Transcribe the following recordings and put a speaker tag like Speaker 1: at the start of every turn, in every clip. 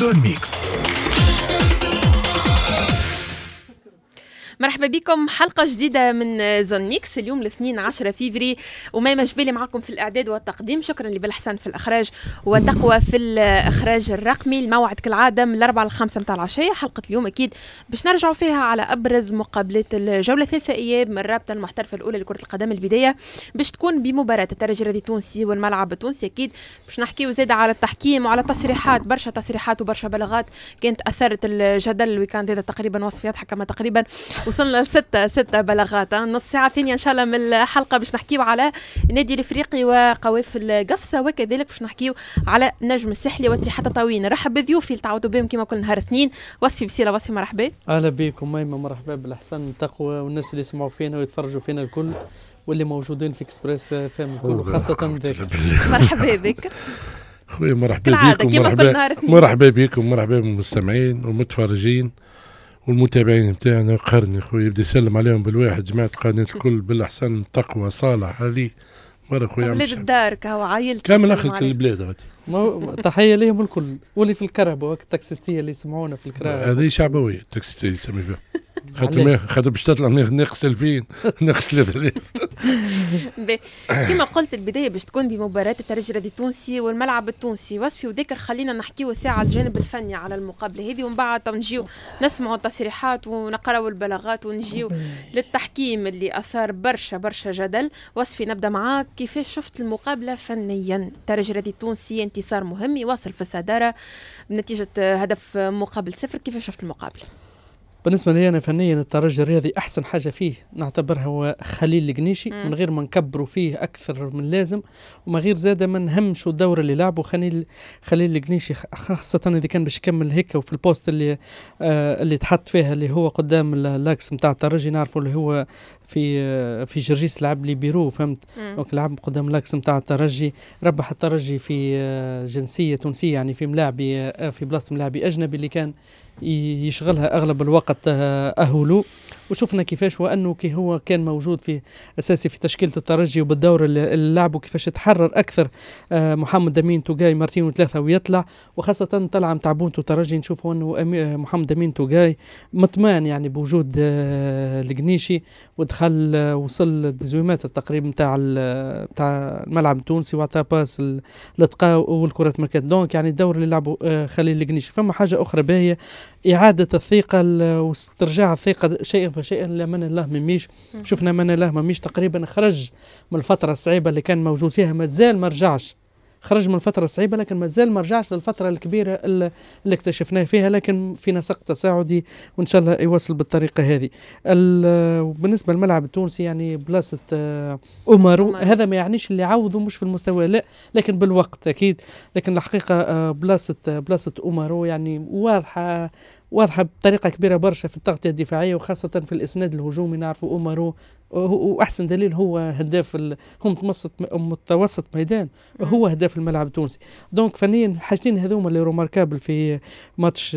Speaker 1: زون ميكس.
Speaker 2: مرحبا بكم حلقة جديدة من زون ميكس. اليوم الاثنين 10 فيفري، وميمة جبالي معكم في الإعداد والتقديم. شكرا لبالحسن في الإخراج وتقوى في الإخراج الرقمي. الموعد كالعادة من 4 ل 5 متاع العشية. حلقة اليوم أكيد باش نرجعوا فيها على أبرز مقابلات الجولة 3 أيام من الرابطة المحترفة الأولى لكرة القدم. البداية باش تكون بمباراة الترجي الرياضي التونسي والملعب التونسي. أكيد باش نحكيو زيادة على التحكيم وعلى تصريحات، برشا تصريحات وبرشا بلاغات كانت أثرت الجدل الويكاند هذا. تقريبا وصف يضحك كما تقريبا وصلنا ستة بلاغات. نص ساعة ثانية إن شاء الله من الحلقة باش نحكيو على النادي الإفريقي وقوافل القفصة، وكذلك باش نحكيو على نجم الساحلي واتحاد تطاوين. نرحب بضيوفي اللي تعودوا بهم كما كل نهار اثنين. وصفي بسيلة. وصفي مرحبا.
Speaker 3: أهلا بكم ميمة، مرحبا بالأحسن التقوى والناس اللي يسمعوا فينا ويتفرجوا فينا الكل واللي موجودين في إكسبريس فام الكل وخاصة ذاكر.
Speaker 2: مرحبا ذاكر
Speaker 4: خويا، مرحبا بكم. مرحبا بكم، مرحبا بالمستمعين والمتفرجين والمتابعين نتاعنا. قرني خويا يبدا يسلم عليهم بالواحد، جماعة القناة الكل بالأحسن تقوى صالح علي مرة خويا.
Speaker 2: ولاد الدار كهو عايلت
Speaker 4: كامل أخلة البلاد غادي.
Speaker 3: تحية ليهم الكل واللي في الكرهبة التاكسيستية اللي يسمعونا في الكرهبة.
Speaker 4: هذه شعبوية التاكسيستية تسمي فيها. خاطر باش تطلع نغسل فين نغسل 3000.
Speaker 2: كما قلت البداية باش تكون بمباراة الترجي الرياضي التونسي والملعب التونسي. وصفي وذكر خلينا نحكيو ساعة الجانب الفني على المقابلة هذه، ومن بعد نجيو نسمعوا التصريحات ونقراو البلاغات ونجيو للتحكيم اللي أثار برشا جدل. وصفي نبدأ معاك، كيفاش شفت المقابلة فنيا؟ الترجي الرياضي التونسي انتصار مهم يواصل في الصدارة بنتيجة هدف مقابل 0. كيفاش شفت المقابلة؟
Speaker 3: بالنسبة لي أنا فنيا الترجي الرياضي أحسن حاجة فيه نعتبرها هو خليل القنيشي، من غير ما نكبروا فيه أكثر من لازم وما غير زادة ما نهمش الدورة اللي لعبوا خليل القنيشي، خاصة إذا كان باش يكمل هيك. وفي البوست اللي تحط فيها اللي هو قدام اللاكس متاع الترجي، نعرفوا اللي هو في جرجيس لعب لي بيرو، فهمت؟ دونك لعب قدام اللاكس متاع الترجي، ربح الترجي في جنسية تونسية، يعني في ملاعبي في بلاصة ملاعبي أجنبي اللي كان يشغلها أغلب الوقت أهولو. وشوفنا كيفاش وأنه كي هو كان موجود في أساسي في تشكيلة الترجي وبالدور اللي لعبوا، كيفاش يتحرر أكثر محمد أمين توقاي مرتين وثلاثة ويطلع، وخاصة طلع متاع بونتو ترجي نشوفوا أنه محمد أمين توقاي مطمئن يعني بوجود القنيشي، ودخل وصل 18 متر تقريبا متاع الملعب التونسي وعطى باس لتقاو والكرة مركز. دونك يعني الدور اللي لعبوا خليل القنيشي. فما حاجة أخرى باهية، إعادة الثقة واسترجاع الثقة شيئا فشيئا. لمن الله مميش شفنا من الله مميش تقريبا خرج من الفترة الصعيبة اللي كان موجود فيها، ما زال ما رجعش، خرج من الفترة الصعيبة لكن ما زال ما رجعش للفترة الكبيرة اللي اكتشفناه فيها، لكن في نسق تصاعدي وإن شاء الله يوصل بالطريقة هذه. بالنسبة للملعب التونسي يعني بلاصة أمارو، هذا ما يعنيش اللي عوضوا مش في المستوى لا، لكن بالوقت أكيد. لكن الحقيقة بلاصة أمارو يعني واضحة بطريقة كبيرة برشا في التغطية الدفاعية وخاصة في الإسناد الهجومي. نعرفوا أمارو وأحسن دليل هو هداف هم متوسط ميدان، هو هداف الملعب التونسي. دونك فنيا حاجتين هذوما اللي روماركابل في ماتش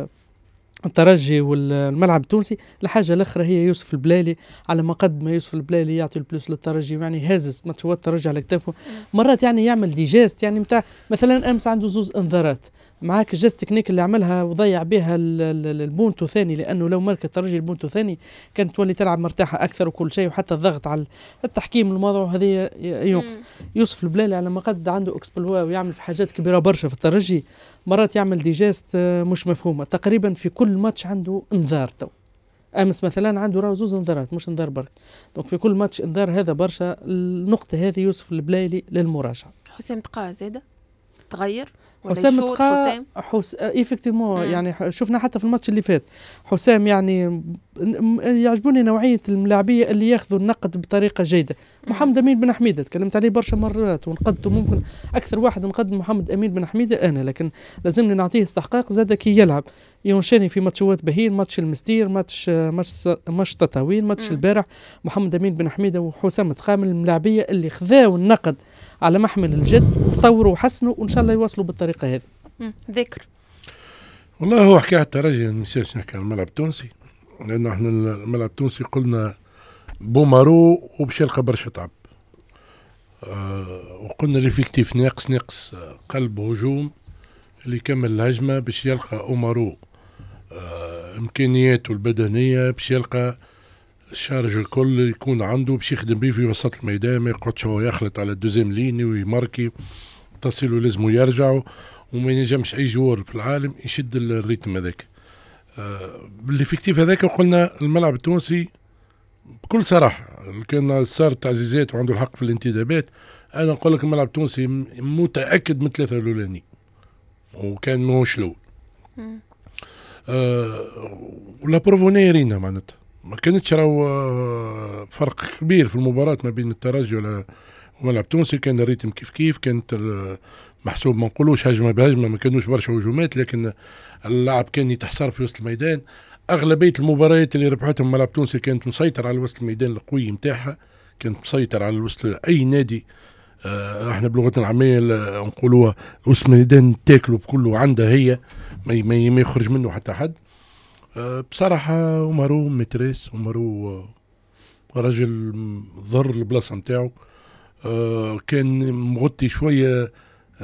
Speaker 3: الترجي والملعب التونسي. الحاجة الأخرى هي يوسف البلالي، على ما قد ما يوسف البلالي يعطي البلوس للترجي، يعني هازز ماتشات الترجي على كتافه مرات، يعني يعمل ديجاست يعني متاع مثلا أمس عنده 2 انذارات معاك الجست تكنيك اللي عملها وضيع بها البونتو ثاني، لأنه لو مارك الترجي البونتو ثاني كانت تولي تلعب مرتاحة أكثر وكل شيء، وحتى الضغط على التحكيم الموضوع هذه ينقص. يوسف البلالي على ما قد عنده اكسبلوا ويعمل في حاجات كبيرة برشا في الترجي، مرات يعمل ديجاست مش مفهومة. تقريبا في كل ماتش عنده انذار تو. أمس مثلا عنده 2 انذارات مش انذار برك، دونك في كل ماتش انذار. هذا برشا النقطة هذه يوسف البلالي للمراجعة.
Speaker 2: حسام تقا زاده تغير
Speaker 3: حسام تقا إفكتيمون يعني شفنا حتى في الماتش اللي فات حسام يعني يعجبوني نوعية الملاعبية اللي ياخذوا النقد بطريقة جيدة. محمد أمين بن حميدة تكلمت عليه برشا مرات ونقدته، ممكن أكثر واحد نقدم محمد أمين بن حميدة أنا، لكن لازمني نعطيه استحقاق زاد كي يلعب ينشاني في ماتشات بهين، ماتش المستير، ماتش تطاوين، ماتش البارح. محمد أمين بن حميدة وحسام تقا من الملاعبية اللي خذاوا النقد على محمل الجد وطوروا وحسنوا وإن شاء الله يواصلوا بالطريقة هذه.
Speaker 2: ذكر
Speaker 4: والله هو حكاية الترجي نسيش نحكي عن الملعب التونسي، لأنه احنا الملعب التونسي قلنا بومارو وباش يلقى برشا تعب، وقلنا ريفيكتيف ناقص قلب هجوم اللي يكمل الهجمة باش يلقى أمارو إمكانياته البدنية، باش يلقى الشارج الكل يكون عنده باش يخدم بيه في وسط الميدان، ما يقعدش هو يخلط على الدوزيم ليني ويماركي تصيله لازم يرجعوا، وما ينجمش أي جوار في العالم يشد الريتم هذاك. بالإفكتيف هذاك قلنا الملعب التونسي بكل صراحة كان صار تعزيزات وعنده الحق في الانتدابات. أنا نقول لك الملعب التونسي متأكد من 3 الأولاني وكان موش الأول. ولا بروفونيرينا معناتها ما كانتش راهو فرق كبير في المباراة ما بين الترجي والملعب التونسي. كان الريتم كيف كانت محسوب، ما نقولوش هجمة بهجمة، ما كانوش برشا هجومات، لكن اللعب كان يتحصر في وسط الميدان. أغلبية المباريات اللي ربحتهم الملعب التونسي كانت مسيطر على وسط الميدان القوي متاعها، كانت مسيطر على وسط أي نادي. احنا بلغتنا العامية نقولوها وسط الميدان تاكلوا بكله عندها هي، ما يخرج منه حتى حد. بصراحة أمارو متريس، أمارو رجل ضر البلاصة متاعه. كان مغطي شوية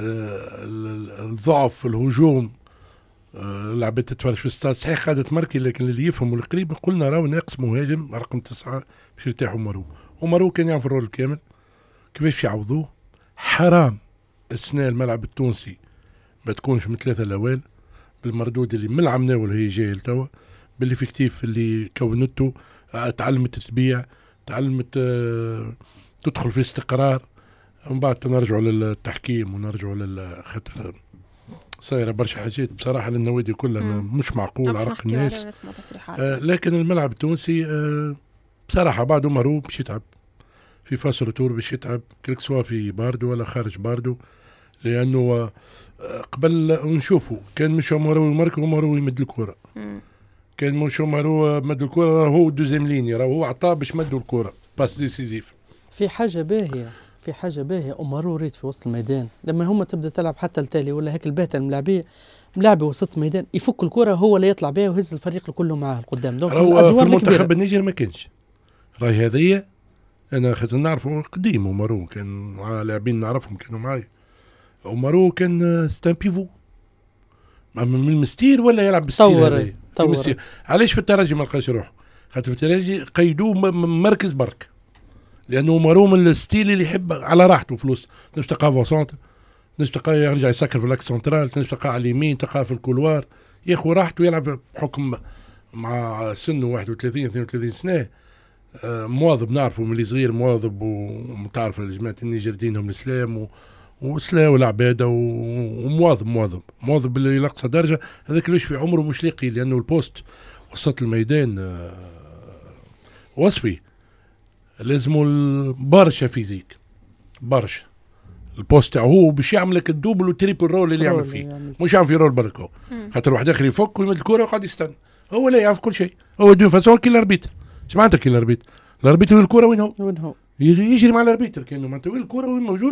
Speaker 4: الضعف في الهجوم. لعبة تتفرج في الستاد صحيح خدت مركي، لكن اللي يفهم والقريب قلنا راهو ناقص مهاجم رقم 9 باش يرتاح أمارو كان يعرف الرول الكامل كيفاش يعوضوه. حرام السنة الملعب التونسي ما تكونش من 3 الأوائل بالمردود اللي من العام ناول هي جايه لتوا، بالإفكتيف اللي كونته. تعلمت تبيع، تعلمت تدخل في استقرار. ومن بعد نرجعوا للتحكيم ونرجعوا للخطر. صايره برشا حاجات بصراحه للنوادي كلها مش معقول عرق الناس. لكن الملعب التونسي بصراحه بعد أمارو باش يتعب في فاس روتور، باش يتعب كلك سوا في باردو ولا خارج باردو، لانه قبل نشوفوا كان مش أمارو يمارك وأمارو يمد الكره. كان مش أمارو مد الكره هو الدوزيم ليني، راهو هو عطاه باش مدوا الكره باس ديسيزيف.
Speaker 3: في حاجه باهيه أمارو ريت في وسط الميدان لما هم تبدا تلعب حتى التالي ولا هيك الباهته الملاعبيه ملاعبي وسط الميدان يفك الكره هو اللي يطلع بها ويهز الفريق كله معاه القدام. دونك
Speaker 4: في المنتخب النيجر ما كانش راهي هذه. انا خاطر نعرفه قديم أمارو كان مع لاعبين نعرفهم كانوا معايا. أمارو كان ستان بيفو من المستير ولا يلعب بالستير هذا. علاش في الترجي ما لقاش روحه؟ خاطر في الترجي قيدوه مركز برك، لانه أمارو من الستيل اللي يحب على راحته فلوس. تنجم تلقاه فوسونت، تنجم تلقاه يرجع يسكر في الاكس سنترال، تنجم تلقاه على اليمين، تلقاه في الكولوار ياخذ راحته يلعب بحكم مع سنه 31 32 سنه. مواظب نعرفه من اللي صغير، مواظب ومتعرف الجماعه النيجر دينهم الاسلام والسلا والعباده ومواظب اللي يلقص درجه. هذاك اللي في عمره مش لاقي، لانه البوست وسط الميدان وصفي لازموا برشا فيزيك، برشا البوست هو باش يعمل لك الدوبل والتريبل رول اللي يعمل فيه، مش يعمل في رول برك. خاطر واحد اخر يفك ويمد الكره وقاعد يستنى، هو لا يعرف كل شيء. هو دون فاسون كي الاربيتر. اش معناتها كي الاربيتر؟ الاربيتر الكره وين هو؟ يجري مع الاربيتر كانه معناتها وين الكره وين موجود،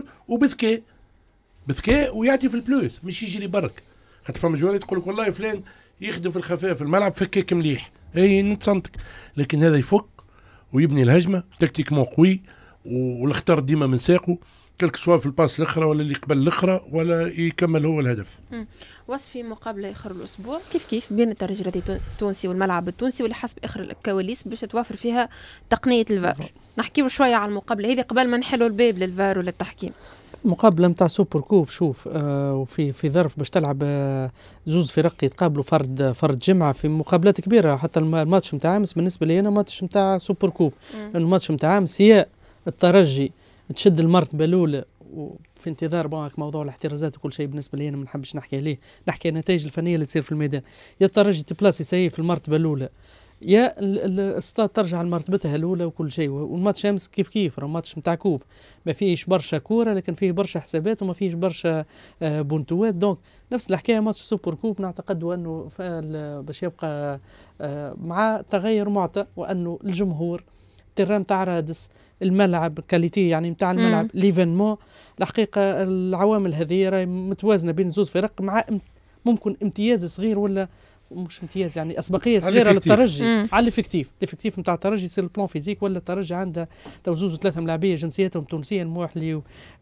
Speaker 4: وبذكاء ويعطي في البلوس مش يجري برك. خاطر فما جواري تقول لك والله فلان يخدم في الخفاف الملعب فكاك مليح، اي نتصنتك، لكن هذا يفك ويبني الهجمه تكتيكمون قوي والاختار ديما من ساقه كلك سواء في الباس الاخرى ولا اللي قبل الاخرى ولا يكمل هو الهدف.
Speaker 2: وصفي مقابله اخر الاسبوع كيف بين الترجي التونسي والملعب التونسي واللي حسب اخر الكواليس باش توافر فيها تقنيه الفار. نحكيو شويه على المقابله هذه قبل ما نحلوا الباب للفار وللتحكيم.
Speaker 3: مقابله نتاع سوبر كوب. شوف وفي ظرف باش تلعب زوز فرق يتقابلوا فرد جمعه في مقابلات كبيره. حتى الماتش نتاع امس بالنسبه لي انا ماتش نتاع سوبر كوب، الماتش نتاع امس يا الترجي تشد المرتبه الاولى وفي انتظار موضوع الاحترازات وكل شيء بالنسبه لي انا ما نحبش نحكي عليه، نحكي النتائج الفنيه اللي تصير في الميدان. يا الترجي تبلاسي سي في المرتبه الاولى، يا الاستاد ترجع لمرتبتها الاولى وكل شيء. والماتش امس كيف راه ماتش نتاع كوب ما فيهش برشا كوره، لكن فيه برشا حسابات وما فيهش برشا بونتوات. دونك نفس الحكايه ماتش سوبر كوب نعتقد انه باش يبقى مع تغير معطى، وانه الجمهور التيران تاع رادس الملعب كاليتي يعني نتاع الملعب ليفينمون. الحقيقه العوامل هذه راهي متوازنه بين زوز فرق مع ممكن امتياز صغير مش امتياز يعني اسبقيه صغيره للترجي على الافكتيف نتاع الترجي سي البلان فيزيك، ولا الترجي عنده توزوز 3 ملاعبيه جنسياتهم تونسيه، الموحلي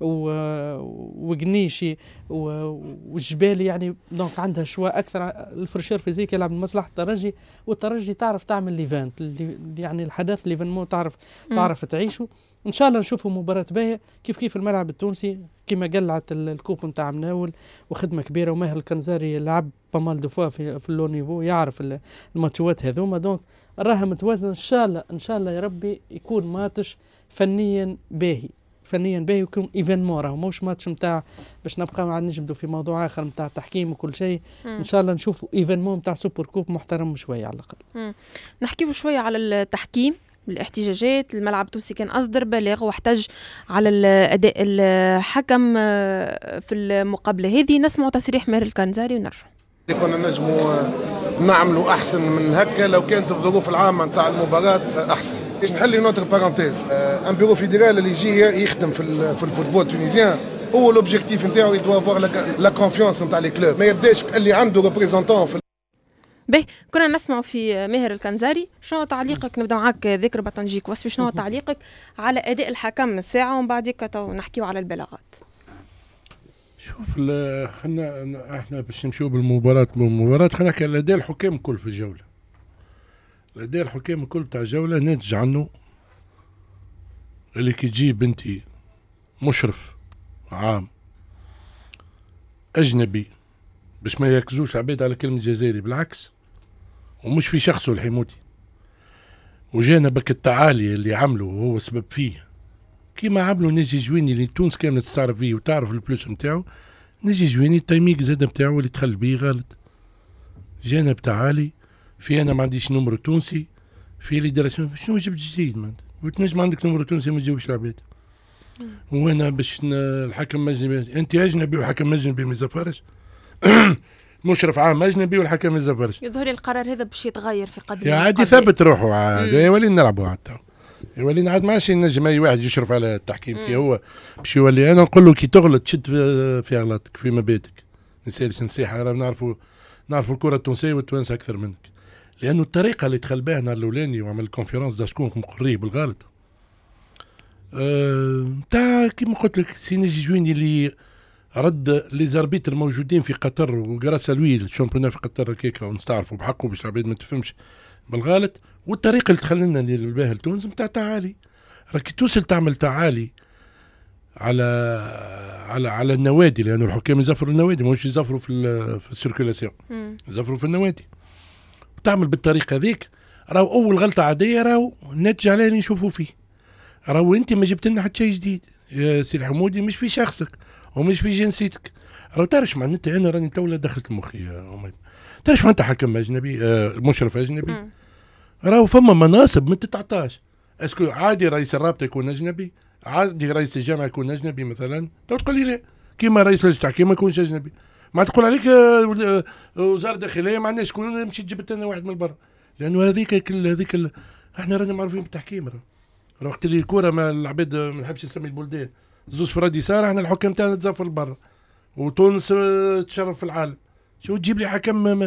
Speaker 3: وقنيشي والجبالي، يعني دونك عندها شويه اكثر الفرشير فيزيك يلعب لمصلحه الترجي، والترجي تعرف تعمل ليفنت يعني الحدث ليفنمون تعرف تعيشه. ان شاء الله نشوفوا مباراه باهيه كيف الملعب التونسي كما قلعت الكوب نتاع مناول وخدمه كبيره، وماهر الكنزاري لعب بامال دو فوا في اللو نيفو، يعرف الماتشات هذوما، دونك راها متوازنه. ان شاء الله يا ربي يكون ماتش فنيا باهي ويكون ايفينمون، راهو موش ماتش نتاع باش نبقى عاد نجبدوا في موضوع اخر نتاع التحكيم وكل شيء. ان شاء الله نشوفوا ايفينمون نتاع سوبر كوب محترم شويه على الاقل.
Speaker 2: نحكيوا شويه على التحكيم، الاحتجاجات. الملعب التونسي كان أصدر بلاغ واحتج على الأداء الحكم في المقابلة هذه. نسمع تصريح ماهر الكنزاري ونرجع.
Speaker 1: كنا نجموا نعملوا أحسن من هكا لو كانت الظروف العامة نتاع المباراة أحسن. باش نحلي نوتر بارانتيز، ان بيرو فيدرال اللي يجي يخدم في الفوتبول التونسيان هو لوبجيكتيف نتاعو يدوا افوار لا كونفيونس نتاع لي كلوب، ما يبداش اللي عنده ريبريزونتون في
Speaker 2: باهي. كنا نسمع في ماهر الكنزاري. شنو تعليقك؟ نبدا معك ذكر بطنجيك وصفي، شنو تعليقك على اداء الحكم الساعه ومن بعدك نحكيو على البلاغات؟
Speaker 4: شوف احنا باش نمشيو بالمباراه خلينا نحكي على الاداء الحكام الكل في الجوله. الاداء الحكام الكل تاع الجوله ناتج عنه اللي كي تجيب انت مشرف عام اجنبي باش ما يركزوش العباد على كلمه جزائري، بالعكس، ومش في شخصه الحيموتي، وجانا بك التعالي اللي عمله وهو سبب فيه كيما عملوا ناجي جويني اللي تونس كامله تستعرف فيه وتعرف البلوس نتاعو. ناجي جويني التايميك زاد نتاعو اللي دخل بيه غلط، جانا بتعالي في انا ما عنديش نمرو تونسي في اللي دراسيون شنو جبت جديد، وتنجم عندك نمرو تونسي ما تجاوبش العباد. وانا باش الحكم اجنبي، انت اجنبي والحكم اجنبي ما يزفرش مشرف عام اجنبي والحكم ما يزفرش.
Speaker 2: يظهر القرار هذا باش يتغير في قدم
Speaker 4: يا عادي ثبت روحه عاد يولي نلعبوا عاد يولي عاد ماشي نجم اي واحد يشرف على التحكيم كي هو باش يولي. انا نقول له كي تغلط تشد في غلطك في مبادئك، نسالش نصيحه، راه نعرفوا الكره التونسيه والتوانسه اكثر منك، لانه الطريقه اللي دخل بها النهار الاولاني وعمل الكونفيرونس دا شكون مقريه بالغلط تاع كيما قلت لك سي نجي جويني اللي رد لي زاربيتر الموجودين في قطر وقراصه لوي الشامبيون في قطر كيكا ونستعرفوا بحقه باش العباد ما تفهمش بالغلط، والطريقه اللي دخلنا ندير بها لتونس نتاع تعالي. راكي توصل تعمل تعالي على النوادي، لانه الحكام يزفروا النوادي ماهوش يزفروا في السيركولاسيون، يزفروا في النوادي. تعمل بالطريقه ذيك راهو اول غلطه عاديه راهو نتج عليها اللي نشوفوا فيه. راهو انت ما جبت لنا حتى شيء جديد يا سي الحمودي، مش في شخصك ومش في جنسيتك. راهو تعرفش معناتها انا راني تولا دخلت مخي يا امي، تعرفش معناتها حكم اجنبي مشرف اجنبي راهو فما مناصب ما تتعطاش. اسكو عادي رئيس الرابطه يكون اجنبي، عادي رئيس الجامعه يكون اجنبي مثلا، تقول لي لا كيما رئيس لجنه التحكيم ما يكونش اجنبي، ما تقول عليك وزاره الداخليه ما عندناش شكون مشي جبت لنا واحد من برا، لانه هذيك احنا رانا معروفين بالتحكيم. راه وقت اللي الكره ما العباد ما نحبش نسمي البلدان زوز فرادي صار احنا الحكام تاعنا تزفر لبرا وتونس تشرف في العالم. شو تجيب لي حكم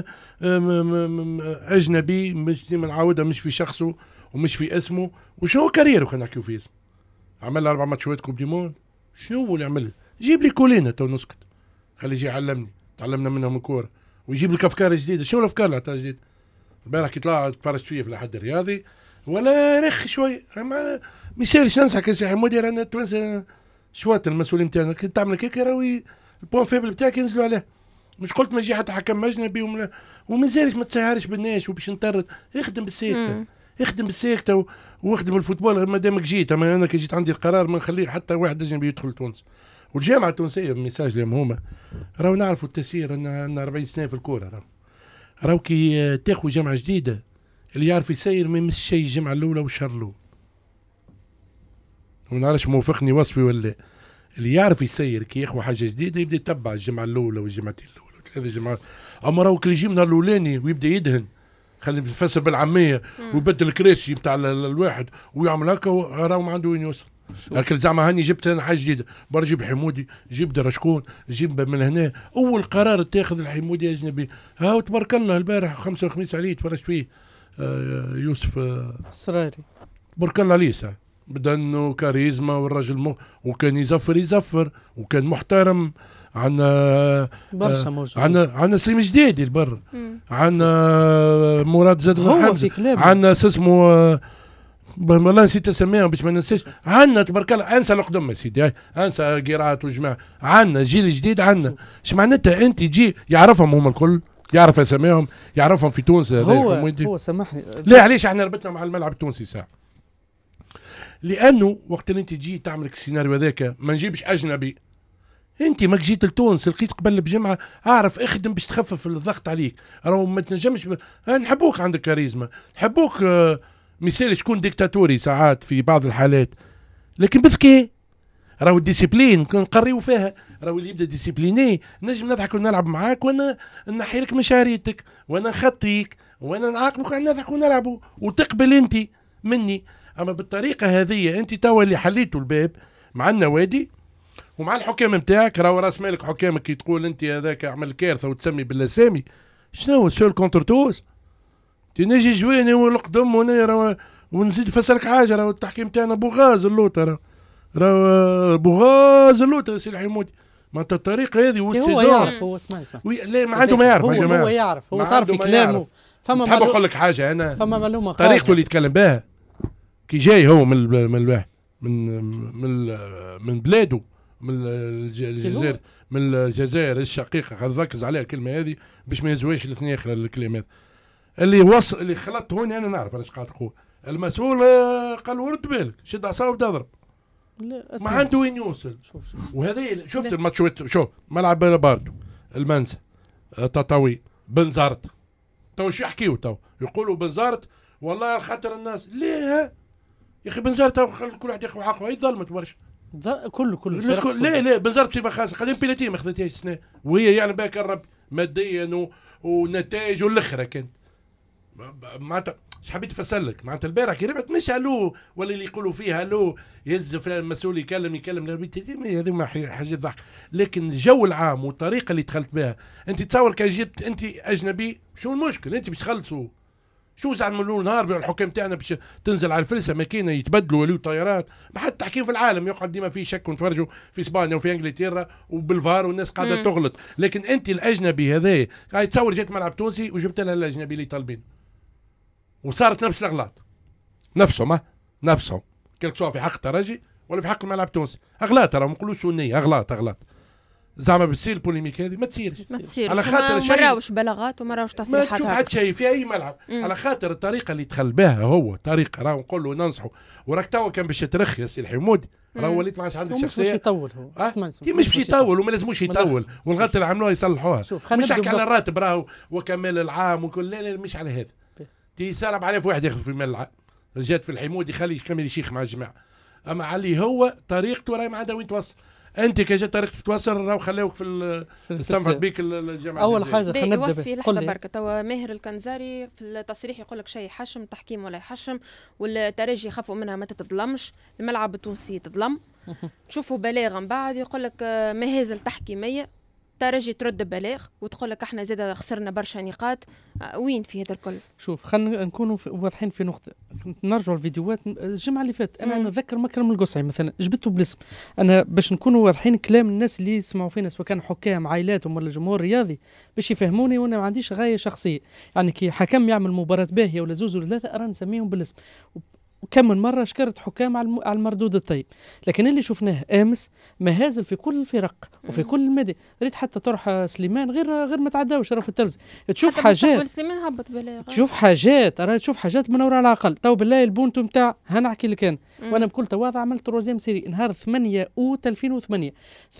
Speaker 4: اجنبي مش ديما نعاودها مش في شخصه ومش في اسمه وشنو كاريره خلينا نحكيو في اسمه. عمل 4 ماتشات كوب دي موند، شنو هو اللي عمل؟ جيب لي كولينا تو نسكت، خلي يجي يعلمني، تعلمنا منهم الكوره ويجيب لك افكار جديده. شنو الافكار اللي عطاها جديده؟ البارح كي طلع تفرجت فيه في الحد الرياضي ولا رخ شويه، ما يسالش ننصحك يا سي حمودي رانا التوانسه شوات المسؤولين تاعنا كي تعمل هكاك راهو البوان فيبل بتاعك ينزلوا عليه. مش قلت ما يجي حتى حكم اجنبي ومازالش ما تسهرش بالناس وباش نطرد، اخدم بالسيكتا اخدم بالسيكتا واخدم الفوتبول ما دامك جيت. اما انا كي جيت عندي القرار ما نخلي حتى واحد اجنبي يدخل تونس. والجامعه التونسيه ميساج لهم هما راهو نعرفوا التسيير، انا 40 سنه في الكوره، راهو كي تاخذ جامعه جديده اللي يعرف يسير ما يمس شيء الجامعه الاولى والشهر الاول. وما نعرفش موافقني وصفي ولا اللي يعرف يسير كي ياخذ حاجه جديده يبدا يتبع الجامعه الاولى والجامعتين الاولى وثلاث جامعات. اما راهو كي يجي من الاولاني ويبدا يدهن خلي يفسر بالعاميه ويبدل الكراسي بتاع الواحد ويعمل هكا راهو ما عنده وين يوصل. لكن زعما هاني جبت انا حاجه جديده، برا جيب حمودي، جيب درشكون، جيب من هنا. اول قرار تاخذ الحمودي اجنبي، هاو تبارك الله البارح خمسة وخميس عليه تفرجت فيه يوسف
Speaker 3: السراري
Speaker 4: تبارك الله عليه ساعه، بدا انه كاريزما والراجل وكان يزفر وكان محترم. عندنا
Speaker 3: برشا موجود،
Speaker 4: عندنا سليم جديدي البر، عندنا مراد زاد
Speaker 3: حمزه،
Speaker 4: عندنا اسمه والله نسيت اسميهم باش ما ننساش. عندنا تبارك الله، انسى القدم يا سيدي، انسى قيرات وجماعه. عندنا جيل جديد، عندنا اش معناتها انت تجي يعرفهم هم الكل، يعرف اسميهم، يعرفهم في تونس.
Speaker 3: هو سامحني،
Speaker 4: لا علاش احنا ربطنا مع الملعب التونسي ساعه؟ لانه وقت اللي انت تجي تعمل السيناريو هذاك ما نجيبش اجنبي. انت ماك جيت لتونس لقيت قبل بجمعه، اعرف اخدم باش تخفف الضغط عليك. راهو ما تنجمش نحبوك، عندك كاريزما، نحبوك مثال شكون ديكتاتوري ساعات في بعض الحالات، لكن بذكي. راهو الديسيبلين نقريو فيها، راهو اللي يبدا ديسيبليني نجم نضحك ونلعب معاك، وانا نحي لك مشاريتك، وانا نخطيك، وانا نعاقبك، وانا نضحك ونلعبوا وتقبل انت مني. اما بالطريقه هذه انت توا اللي حليتوا الباب مع النوادي ومع الحكام نتاعك. راهو راس مالك حكامك كي تقول انت هذاك عمل كارثه وتسمي بالاسامي. شنو سول كونتر توز؟ تنجي جويني والقدم وانا ونزيد نفسرك حاجه. راهو التحكيم تاعنا بوغاز اللوطه، راهو بوغاز اللوطه سي الحمودي. ما انت الطريقه هذه
Speaker 3: هو يعرف، هو اسمع
Speaker 4: لا ما عنده ما يعرف،
Speaker 3: هو يعرف، هو صار في كلامه.
Speaker 4: فما تحب نقول لك حاجه، انا
Speaker 3: فما معلومه
Speaker 4: طريقته اللي يتكلم بها كي جاي هو من الواحد من بلاده، من الجزائر، من الجزائر الشقيقه. خلينا نركز عليها الكلمه هذه باش ما يزويش الاثنين اخر الكلام هذا اللي وصل اللي خلط هوني. انا نعرف علاش قاعد تقول المسؤول قال ورد بالك شد عصا وتضرب، ما عنده وين يوصل. وهذه شفت الماتشات، شوف ملعب باردو، المنسى، تطاوي، بنزرت، تو شو يحكيو؟ تو يقولوا بنزرت والله خاطر الناس. ليه يا اخي بنزرت كل واحد ياخذ حقه، هي ظلمت برشا
Speaker 3: كله
Speaker 4: لا بنزرت بصفه خاصه قاعدين بيلاتين ما خذتهاش السنه، وهي يعني بها الرب ماديا ونتائج والاخره كانت معناتها. اش حبيت نفسر لك؟ معناتها البارح كي ربحت مش الو ولا اللي يقولوا فيها الو يهز فلان المسؤول يكلم هذه ما حاجه ضحك. لكن الجو العام والطريقه اللي دخلت بها، انت تصور كان جبت انت اجنبي شو المشكل؟ انت باش تخلصوا شو زعما من نهار الحكام تاعنا باش تنزل على الفلسه ماكينه يتبدلوا وليو طيارات. ما حد تحكيم في العالم يقعد ديما فيه شك، ونتفرجوا في اسبانيا وفي انجلترا وبالفار والناس قاعده تغلط. لكن انت الاجنبي هذا قاعد تصور جيت ملعب تونسي وجبت لها الاجنبي اللي طالبين وصارت نفس الاغلاط نفسهم كلك سواء في حق الترجي ولا في حق الملعب التونسي. اغلاط ترى ما نقولوش سنيه، اغلاط زعما بالسير البوليميك هذه ما تصيرش
Speaker 2: على خاطر شيء مراوش بلاغات ومراوش تصريحات.
Speaker 4: ما تشوف حتى شيء في اي ملعب على خاطر الطريقه اللي دخل بها هو طريقه. راهو نقول له ننصحه، وراك توا كان باش يترخي يا سي الحمودي، راهو وليت ما عادش عندك شخصيه.
Speaker 3: مش يطول هو
Speaker 4: مش باش يطول وما لازموش يطول، والغلط اللي عملوها يصلحوها. مش حكي على الراتب راهو وكمال العام وكل لا مش على هذا. تي سالب عليه في واحد ياخذ في مال العام، جات في الحمودي خلي يكمل يشيخ مع الجماعه. اما علي هو طريقته راهي ما عندها وين توصل. انت كي جات طريقتك توصل راهو خلاوك في استمرت بيك الجامعه.
Speaker 3: اول حاجه خلينا نبدا
Speaker 2: وصفي لحظه بركه. توا ماهر الكنزاري في التصريح يقول لك شيء يحشم التحكيم ولا يحشم، والترجي يخافوا منها ما تتظلمش، الملعب التونسي تظلم. تشوفوا بلاغ من بعد يقول لك مهازل تحكيميه، ترجي ترد ببلاغ وتقول لك احنا زاد خسرنا برشا نقاط. وين في هذا الكل؟
Speaker 3: شوف خلينا نكونوا واضحين في نقطه. نرجعوا الفيديوهات الجمعه اللي فاتت، انا نتذكر مكرم القصعي مثلا جبته بالاسم. انا باش نكونوا واضحين كلام الناس اللي يسمعوا فينا سواء كانوا حكام عائلاتهم ولا جمهور رياضي باش يفهموني، وانا ما عنديش غايه شخصيه. يعني كي حكم يعمل مباراه باهيه ولا زوز ولا ثلاثه انا نسميهم بالاسم، وكم من مرة شكرت حكام على المردود الطيب. لكن اللي شفناه امس مهازل في كل الفرق وفي كل المدى. ريت حتى طرح سليمان غير ما تعداوش في التلفزيون. تشوف حاجات
Speaker 2: سليمان هبط بلاغ،
Speaker 3: تشوف حاجات منورة على الأقل. تو بالله البونتو نتاع هنحكي لك أنا وأنا بكل تواضع عملت تروزيام سيري نهار 8 أوت 2008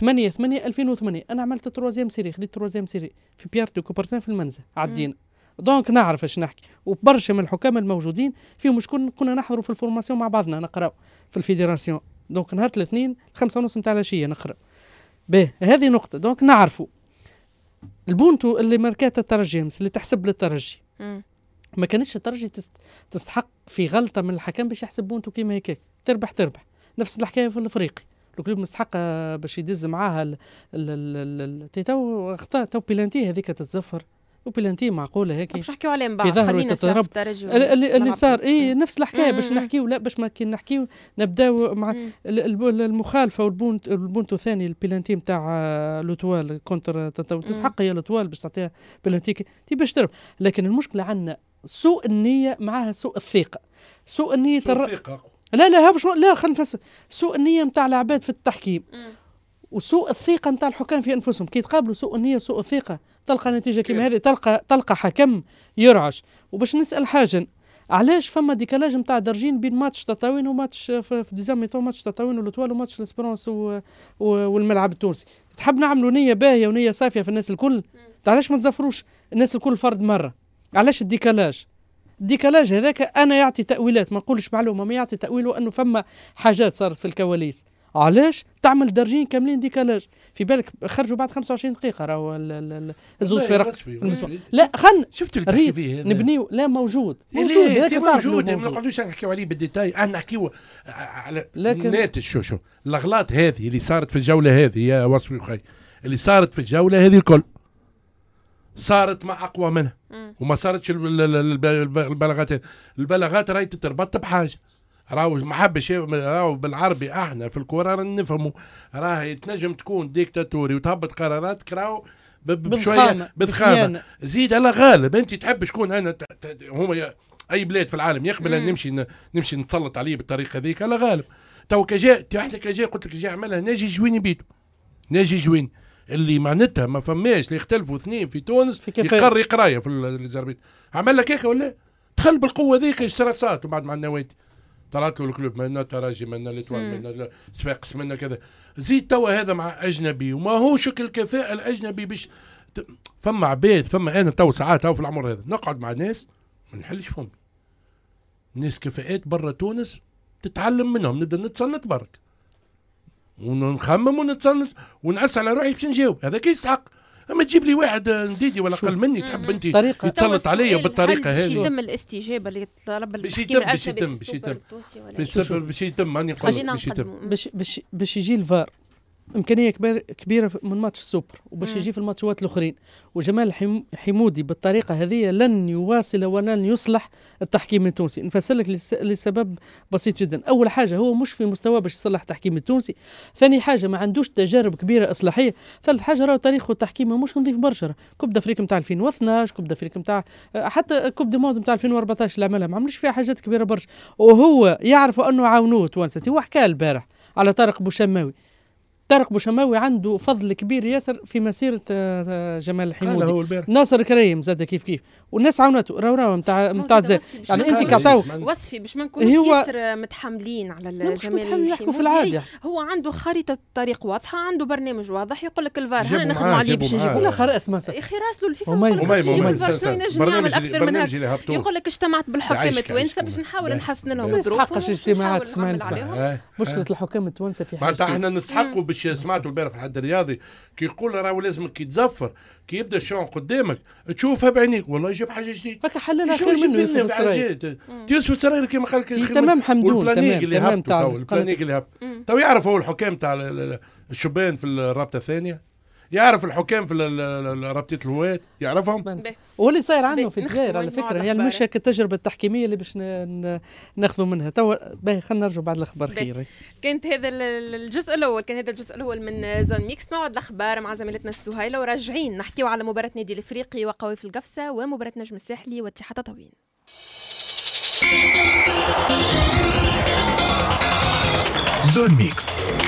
Speaker 3: 8/8/2008 أنا عملت تروزيام سيري، خديت تروزيام سيري في بيارتو كوبرتين في المنزل عدينا. دونك نعرف ايش نحكي، وبرشا من الحكام الموجودين فيهم مش كنا نحضروا في الفورماسيون مع بعضنا نقراو في الفيدراسيون. دونك نهار الاثنين 5:30 نتاع العشيه نقرا به. هذه نقطه. دونك نعرفوا البونتو اللي ماركات الترجي اللي تحسب للترجي ما كانتش الترجي تستحق في غلطه من الحكم باش يحسب بونتو كيما هيك. تربح نفس الحكايه في الافريقي. الكلوب مستحق باش يدز معاها تو اخطاء تو بيلانتي هذيك تتزفر وبيلانتي معقوله هيك
Speaker 2: باش نحكيو عليه من بعد.
Speaker 3: في ظهره يتضرب اللي صار نفس الحكايه باش نحكيو. لا باش ما كي نحكيو نبداو مع المخالفه والبونتو الثاني البيلانتي نتاع لوتوال كونتر تسحق هي لوتوال باش تعطيها بيلانتي تي باش ترب. لكن المشكله عندنا سوء النيه معها سوء الثقه. سوء النيه لا خلينا نفسر. سوء النيه نتاع العباد في التحكيم وسوء الثقه نتاع الحكام في انفسهم. كي تقابلوا سوء النيه وسوء الثقه تلقى نتيجه كيما هذه. تلقى حكم يرعش. وباش نسال حاجه علاش فما ديكالاج نتاع درجين بين ماتش تطاوين وماتش في ديزاميتو ماتش تطاوين ولوتوال وماتش لاسبيرونس والملعب التونسي. تحب نعملوا نيه باهيه ونيه صافيه في الناس الكل. علاش ما تزفروش الناس الكل فرد مره؟ علاش الديكالاج هذاك انا يعطي تاويلات ما نقولش معلومه ما يعطي تاويله انه فما حاجات صارت في الكواليس. علاش تعمل درجين كاملين ديكالاج؟ في بالك خرجوا بعد 25 دقيقه راهو الزوز فرق. لا
Speaker 4: شفتوا اللي فيه
Speaker 3: نبنيو. لا موجود
Speaker 4: موجود ما نقعدوش نحكيو عليه بالديتاي. انا نحكيو على ناتج. شو الاغلاط هذه اللي صارت في الجوله هذه يا وصفي وخي اللي صارت في الجوله هذه الكل صارت مع اقوى منها وما صارتش البلاغات راهي تتربط بحاجه. راهو ما حبش راهو بالعربي احنا في الكره نفهموا راهي تنجم تكون ديكتاتوري وتهبط قراراتك راهو بشويه بضخامه زيد على غالب. انت تحب شكون انا هما اي بلاد في العالم يقبل ان نمشي نتسلط عليه بالطريقه هذيك على غالب. تو كجاء قلت لك جاء عملها ناجي جويني بيدو ناجي جويني اللي معناتها ما فماش اللي يختلفوا اثنين في تونس يقري قرايه في الزربيت. عمل لك هيك ولا دخل بالقوه ذيك اشترى ساعات وبعد مع النوادي طلعت له الكلوب منا تراجي منا ليتوال منا صفاقس منا كذا. زيد توا هذا مع اجنبي وما هو شكل الكفاءه الاجنبي باش فما عباد فما انا تو ساعات تو في العمر هذا نقعد مع ناس ما نحلش فمي ناس كفاءات برا تونس تتعلم منهم نبدا نتصنت برك ونخمم ونتصنت ونعس على روحي باش نجاوب. هذا كي يسحق. اما تجيب لي واحد نديدي ولا اقل مني تحب انت يتسلط عليا بالطريقه هذه.
Speaker 2: باش يتم الاستجابه اللي طلب التحكيم الاجنبي في السوبر
Speaker 4: باش يتم اني
Speaker 3: باش يجي الفار امكانيه كبيره من ماتش السوبر وباش يجي في الماتشات الاخرين. وجمال حمودي بالطريقه هذه لن يواصل ولن يصلح التحكيم التونسي. نفسر لك لسبب بسيط جدا. اول حاجه هو مش في مستوى باش يصلح التحكيم التونسي. ثاني حاجه ما عندوش تجارب كبيره اصلاحيه. ثالث حاجه راه تاريخه التحكيمي مش نظيف برشا. كوب دافريك نتاع 2012 كوب دافريك نتاع حتى كوب دي موند نتاع 2014 اللي عملها ما عملش فيها حاجات كبيره برشا. وهو يعرف انه عاونوه توانسه. هو حكى البارح على طارق بوشماوي. طارق بوشماوي عنده فضل كبير ياسر في مسيرة جمال الحمودي. ناصر كريم زاد كيف والناس عاونته راهو نتاع زاد. يعني انت كعطاو
Speaker 2: وصفي باش ما نكونوش ياسر متحملين على جمال الحمودي. هو عنده خريطة طريق واضحة عنده برنامج واضح يقول لك الفار هنا نخدموا عليه باش نجيبوا له
Speaker 3: خرائص
Speaker 2: مثلا يا اخي راسلوا الفيفا نجم نعمل اكثر من هذا. يقول لك اجتمعت بالحكام التوانسه باش نحاول نحسن لهم الظروف.
Speaker 3: ما يسحقش اجتماعات اسمها مشكلة الحكام التوانسه في حاجة.
Speaker 4: احنا نسحقوا باش سمعتوا البارح في الحد الرياضي كي يقول راهو لازمك كي تزفر كي يبدا الشون قدامك تشوفها بعينيك والله يجيب حاجه جديده.
Speaker 3: هكا حللها خير منه
Speaker 4: يوسف السراير كيما قال
Speaker 3: تمام حمدون تمام
Speaker 4: تاع البلانيك اللي هبط. تو يعرف هو الحكام تاع الشبان في الرابطه الثانيه يعرف الحكام في رابطه الهواة يعرفهم.
Speaker 3: واللي صاير عنه في الجزائر على فكره هي المشهد التجربه التحكيميه اللي باش ناخذوا منها. توا باهي خلينا نرجعوا بعد الاخبار خير.
Speaker 2: كانت هذا الجزء الاول من زون ميكس. موعد الاخبار مع زميلتنا السهيله وراجعين نحكيو على مباراه نادي الافريقي وقوي في القفصه ومباراه نجم الساحلي واتحاد تطاوين.
Speaker 5: زون ميكس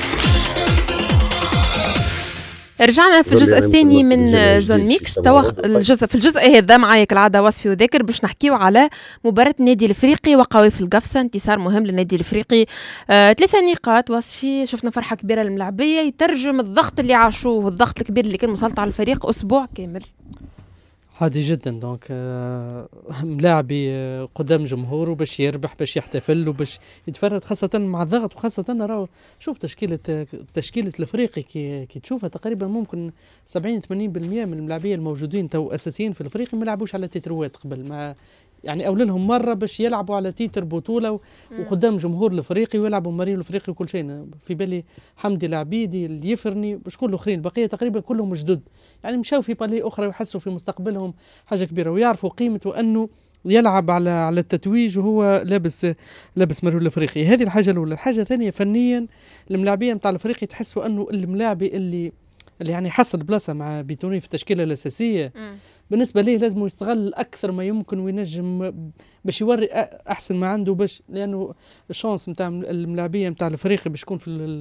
Speaker 2: رجعنا في الجزء الثاني من زون ميكس. في الجزء هذا معايا كالعاده وصفي وذاكر باش نحكيو على مباراه النادي الافريقي وقوي في القفصه. انتصار مهم للنادي الافريقي 3 نقاط. وصفي شفنا فرحه كبيره للملاعبيه يترجم الضغط اللي عاشوه والضغط الكبير اللي كان مسلط على الفريق اسبوع كامل.
Speaker 3: عادي جدا. دونك ملاعبي قدام جمهوره باش يربح باش يحتفل وباش يتفرد خاصة مع الضغط. وخاصة راهو شوف تشكيلة الافريقي كي تشوفها تقريبا ممكن 70-80% من الملاعبيه الموجودين تو اساسيين في الافريقي ما لعبوش على تتروات قبل. ما يعني أولى لهم مرة باش يلعبوا على تيتر بطولة وقدام جمهور الافريقي ويلعبوا مريم الافريقي وكل شيء. في بالي حمدي العبيدي اليفرني باش كل الاخرين البقيه تقريبا كلهم جدد، يعني مشاو في بالي اخرى ويحسوا في مستقبلهم حاجه كبيره ويعرفوا قيمته انه يلعب على التتويج وهو لابس مريم الافريقي. هذه الحاجه الاولى. الحاجه الثانيه فنيا الملاعبيه نتاع الافريقي تحسوا انه الملاعبي اللي يعني حصل بلاصه مع بيتوني في التشكيله الاساسيه بالنسبه ليه لازم يستغل اكثر ما يمكن وينجم باش يوري احسن ما عنده، باش لانه الشانس نتاع الملاعبيه نتاع الفريق باش يكون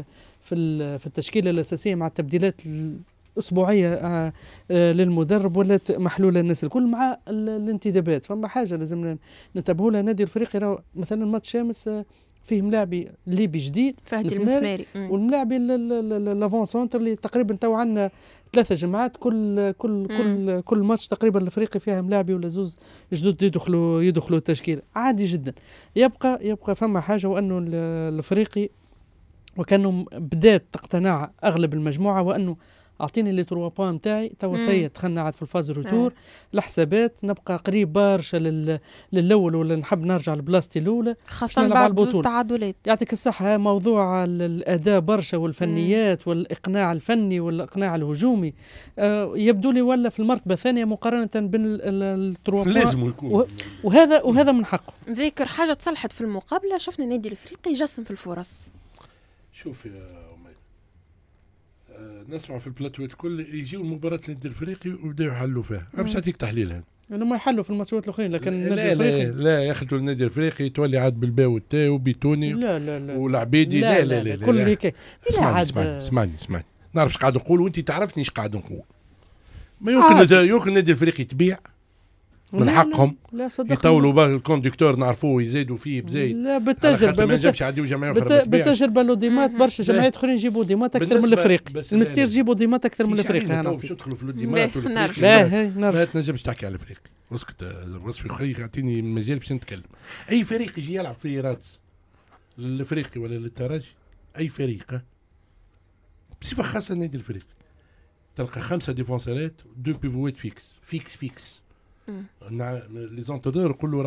Speaker 3: في التشكيله الاساسيه مع التبديلات الاسبوعيه للمدرب ولا محلوله الناس الكل مع الانتدابات. فما حاجه لازم ننتبهوا لها. نادي الفريق مثلا ماتش شامس فيه ملاعبي ليبي جديد
Speaker 2: فهد المسماري
Speaker 3: والملاعبي لافون سونتر اللي تقريبا تو عندنا 3 جماعات كل ماتش تقريبا الافريقي فيها ملاعبي ولا زوز جدد يدخلوا التشكيله عادي جدا. يبقى فما حاجه وانه الافريقي وكانوا بدات تقتنع اغلب المجموعه وانه اعطيني لي 3 بوان نتاعي تو سيد دخلنا عاد في الفاز روتور الحسابات نبقى قريب برشا للاول ولا نحب نرجع لبلاصتي الاولى
Speaker 2: خاصه بعد 2 تعادلات.
Speaker 3: يعطيك الصحه. موضوع الاداء برشا والفنيات والاقناع الفني والاقناع الهجومي يبدو لي ولا في المرتبه الثانيه مقارنه بين التروا
Speaker 4: لازم يكون
Speaker 3: وهذا من حقه.
Speaker 2: ذكر حاجه تصلحت في المقابله، شفنا النادي الافريقي يجسم في الفرص.
Speaker 4: شوف يا نسمع في البلاتوات الكل يجيو المباراة النادي الافريقي ويبداو يحلوا فيها. انا باش نعطيك تحليل هنا
Speaker 3: انه ما يحلوا في الماتشات الاخرين لكن
Speaker 4: النادي الافريقي لا ياخذوا النادي الافريقي تولي عاد بالباو والتاو وبيتوني والعبيدي لا
Speaker 3: كل هيك.
Speaker 4: اسمعني نعرف ايش قاعد نقول وانت تعرفني ايش قاعد نقول. ما يمكن النادي الافريقي تبيع من حقهم يطولوا الكوندكتور نعرفوه يزيدوا فيه بزايد.
Speaker 3: لا بالتجربه
Speaker 4: ما نجمش يعديو جمعيه اخرى
Speaker 3: بالتجربه لو ديمات برشا جمعيات اخرين يجيبوا ديمات اكثر من الافريق. المستير يجيبوا ديمات اكثر من الافريق.
Speaker 4: انا باش ندخلوا في الديمات والافريق ما تنجمش تحكي على الافريق. اسكت وصفي خلي يعطيني المجال باش نتكلم. اي فريق يجي يلعب في رادس الافريقي ولا للترجي اي فريق بصفه خاصه النادي الافريقي تلقى 5 ديفونسورات 2 بيفوات فيكس لي زونتودور يقولوا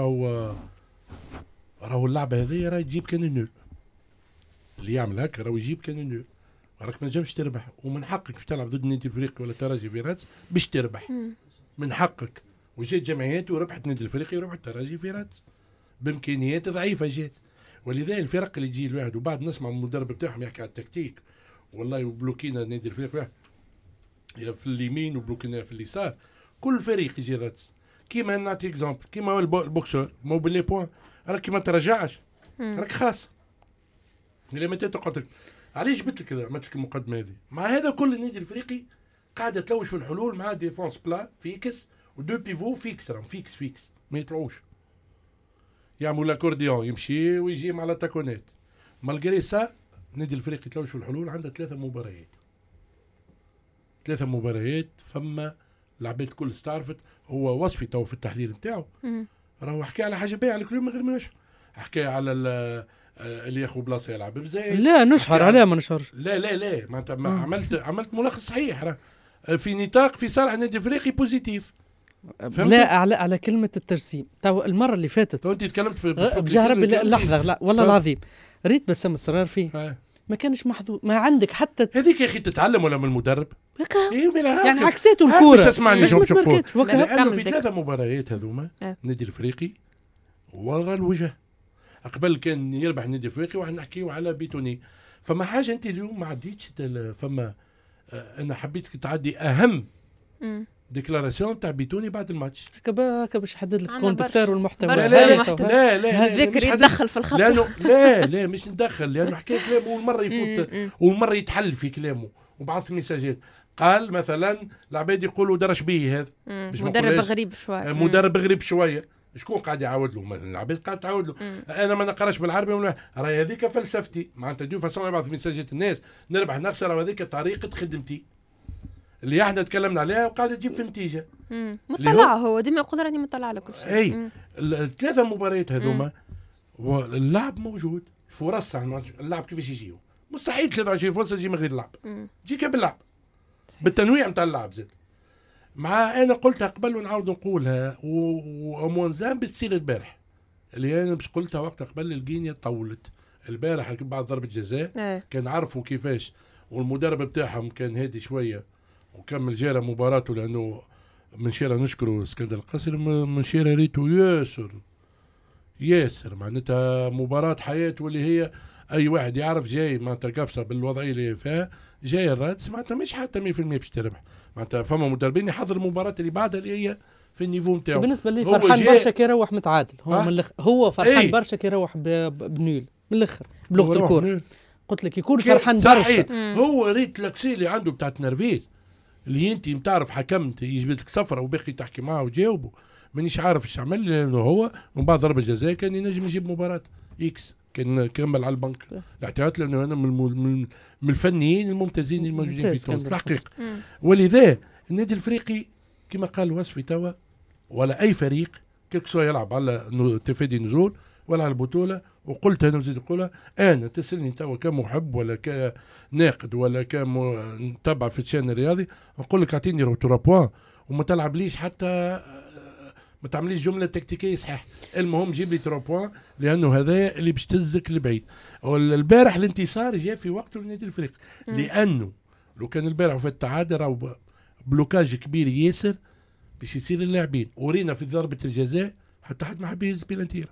Speaker 4: راهو اللعبه هذه راه تجيب كان نول. اللي يعمل هكا راهو يجيب كان نول. راك ما تنجمش تربح ومن حقك باش تلعب ضد النادي الافريقي ولا الترجي في رادس باش تربح من حقك. وجات جمعيات وربحت النادي الافريقي وربحت الترجي في رادس بامكانيات ضعيفه جات. ولذلك الفرق اللي تجي الواحد وبعد نسمع من المدرب بتاعهم يحكي على التكتيك والله وبلوكينا النادي الافريقي في اليمين وبلوكينا في اليسار. كل فريق يجي رادس كيما نعطي اكزامبل كيما البوكسور مو باللي بوان راك ما ترجعش راك خاص اللي ما تقعد. علاش جبت لك عملت لك المقدمه هذه؟ مع هذا كل النادي الافريقي قاعده تلوش في الحلول مع ديفونس بلا فيكس ودو بيفو فيكس ما يطلعوش يعملوا لاكورديون يمشي ويجي مع الاتاكونات. مالغري سا النادي الافريقي تلوش في الحلول عنده 3 مباريات فما العباد الكل استعرفت. هو وصفي تو في التحليل نتاعو راهو حكى على حاجه بايعه الكل من غير ما يشعر. حكى على اللي ياخذ بلاصه يلعب بزايد.
Speaker 3: لا نشهر عليه ما نشهرش.
Speaker 4: لا معناتها عملت ملخص صحيح راه في نطاق في صالح النادي الافريقي بوزيتيف.
Speaker 3: لا على كلمه التجسيم تو المره اللي فاتت
Speaker 4: انت تكلمت في
Speaker 3: بجاه ربي لحظه لا والله العظيم ريت بسام الصرار فيه ما كانش محظوظ. ما عندك حتى
Speaker 4: هذيك يا اخي تتعلم ولا من المدرب
Speaker 3: يعني عكسيته الكوره
Speaker 4: مش
Speaker 3: متمركزش
Speaker 4: لانه في 3 مباريات هذوما النادي الافريقي ورا الوجه. قبل كان يربح النادي الافريقي واحد نحكيو على بيتوني. فما حاجه انت اليوم ما عديتش فما انا حبيتك تعدي اهم ديكلاراسيون تاع بيتوني بعد الماتش
Speaker 3: هكا باش يحدد لك الكونتكتور والمحتوى.
Speaker 4: لا
Speaker 2: ذكر يتدخل في الخط
Speaker 4: لانه لا مش ندخل لانه حكى كلامه والمره يفوت والمره يتحل في كلامه وبعث ميساجات. قال مثلا العباد يقولوا درش به هذا مدرب غريب شويه شكون قاعد يعاود له؟ مثلا العباد قاعد تعاود له انا ما نقراش بالعربي ولا راهي هذيك فلسفتي معناتها دو فاسون يبعث ميساجات الناس نربح نخسر وهذيك طريقه خدمتي اللي احنا تكلمنا عليها وقاعده تجيب في نتيجه.
Speaker 2: مطلع هو ديما يقول راني مطلع على كل شيء.
Speaker 4: اي ال3 مباريات هذوما واللعب موجود فرص على اللعب كيفاش يجيو مستحيل 23 فرصه تجي من غير اللعب تجي باللعب بالتنويع نتاع اللعب زاد. مع انا قلتها قبل ونعاود نقولها ومونزان بالسير البارح اللي انا مش قلتها وقت قبل الجينيا طولت البارح بعد ضربه جزاء كان عرفوا كيفاش والمدرب بتاعهم كان هادي شويه وكمل جارة مباراته لانه من شيرة نشكره اسكندر القصري من شيرة ريتو ياسر معناتها مباراة حياته اللي هي اي واحد يعرف جاي معناتها قفصه بالوضعيه اللي فيها جاي الرادس معناتها مش حتى 100% باش تربح معناتها فما مدربين يحضر المباراه اللي بعدها اللي هي في النيفو نتاعو.
Speaker 3: بالنسبه لي فرحان برشا كي يروح متعادل هو من الاخر هو فرحان برشا كي يروح بنول من الاخر بلغه الكوره قلت لك يكون فرحان برشا.
Speaker 4: هو ريت لاكسي اللي عنده بتاعت نرفيز اللي انت متعرف حكمت يجبد لك صفرة وباقي تحكي معاه وجاوبه مانيش عارف ايش عمل لانه هو من بعد ضربه جزاء كان ينجم يجيب مباراه اكس كان كمل على البنك الاحتياط لانه انا من الفنيين الممتازين الموجودين في تونس الحقيقه. ولذا النادي الافريقي كما قال وصفي توا ولا اي فريق كيكسو يلعب على تفادي نزول ولا على البطوله وقلت انا نزيد نقولها انا تسالني توا كمحب ولا كناقد ولا كمتابع في الشان الرياضي نقول لك اعطيني 3 بوان وما تلعبليش حتى ما تعمليش جمله تكتيكيه صحيح المهم جيب لي 3 بوان لانه هذا اللي باش تزك لبعيد. البارح الانتصار جاء في وقته للنادي الافريقي لانه لو كان البارح في التعادل راهو بلوكاج كبير ياسر باش يصير اللاعبين ورينا في ضربه الجزاء حتى حد ما حب يهز بلانتيرا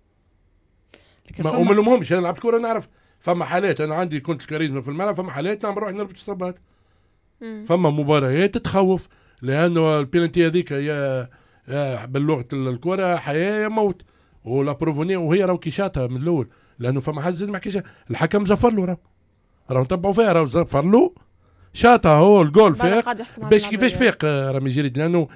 Speaker 4: وما لهمش انا لعبت كوره نعرف فما حالات انا عندي كنت الكاريزما في الملعب فما حالات نعم نروح نربط الصبات فما مباريات تخوف لانه البلانتي هذيك يا باللغه الكره حياه يا موت ولا بروفوني وهي راهو كيشاتها من الاول لانه فما حد ما حكيش الحكم زفر له راهو نتبعوا فيها راهو زفر له شاطها هو الجول فيق باش كيفاش فيق رامي جريد لانه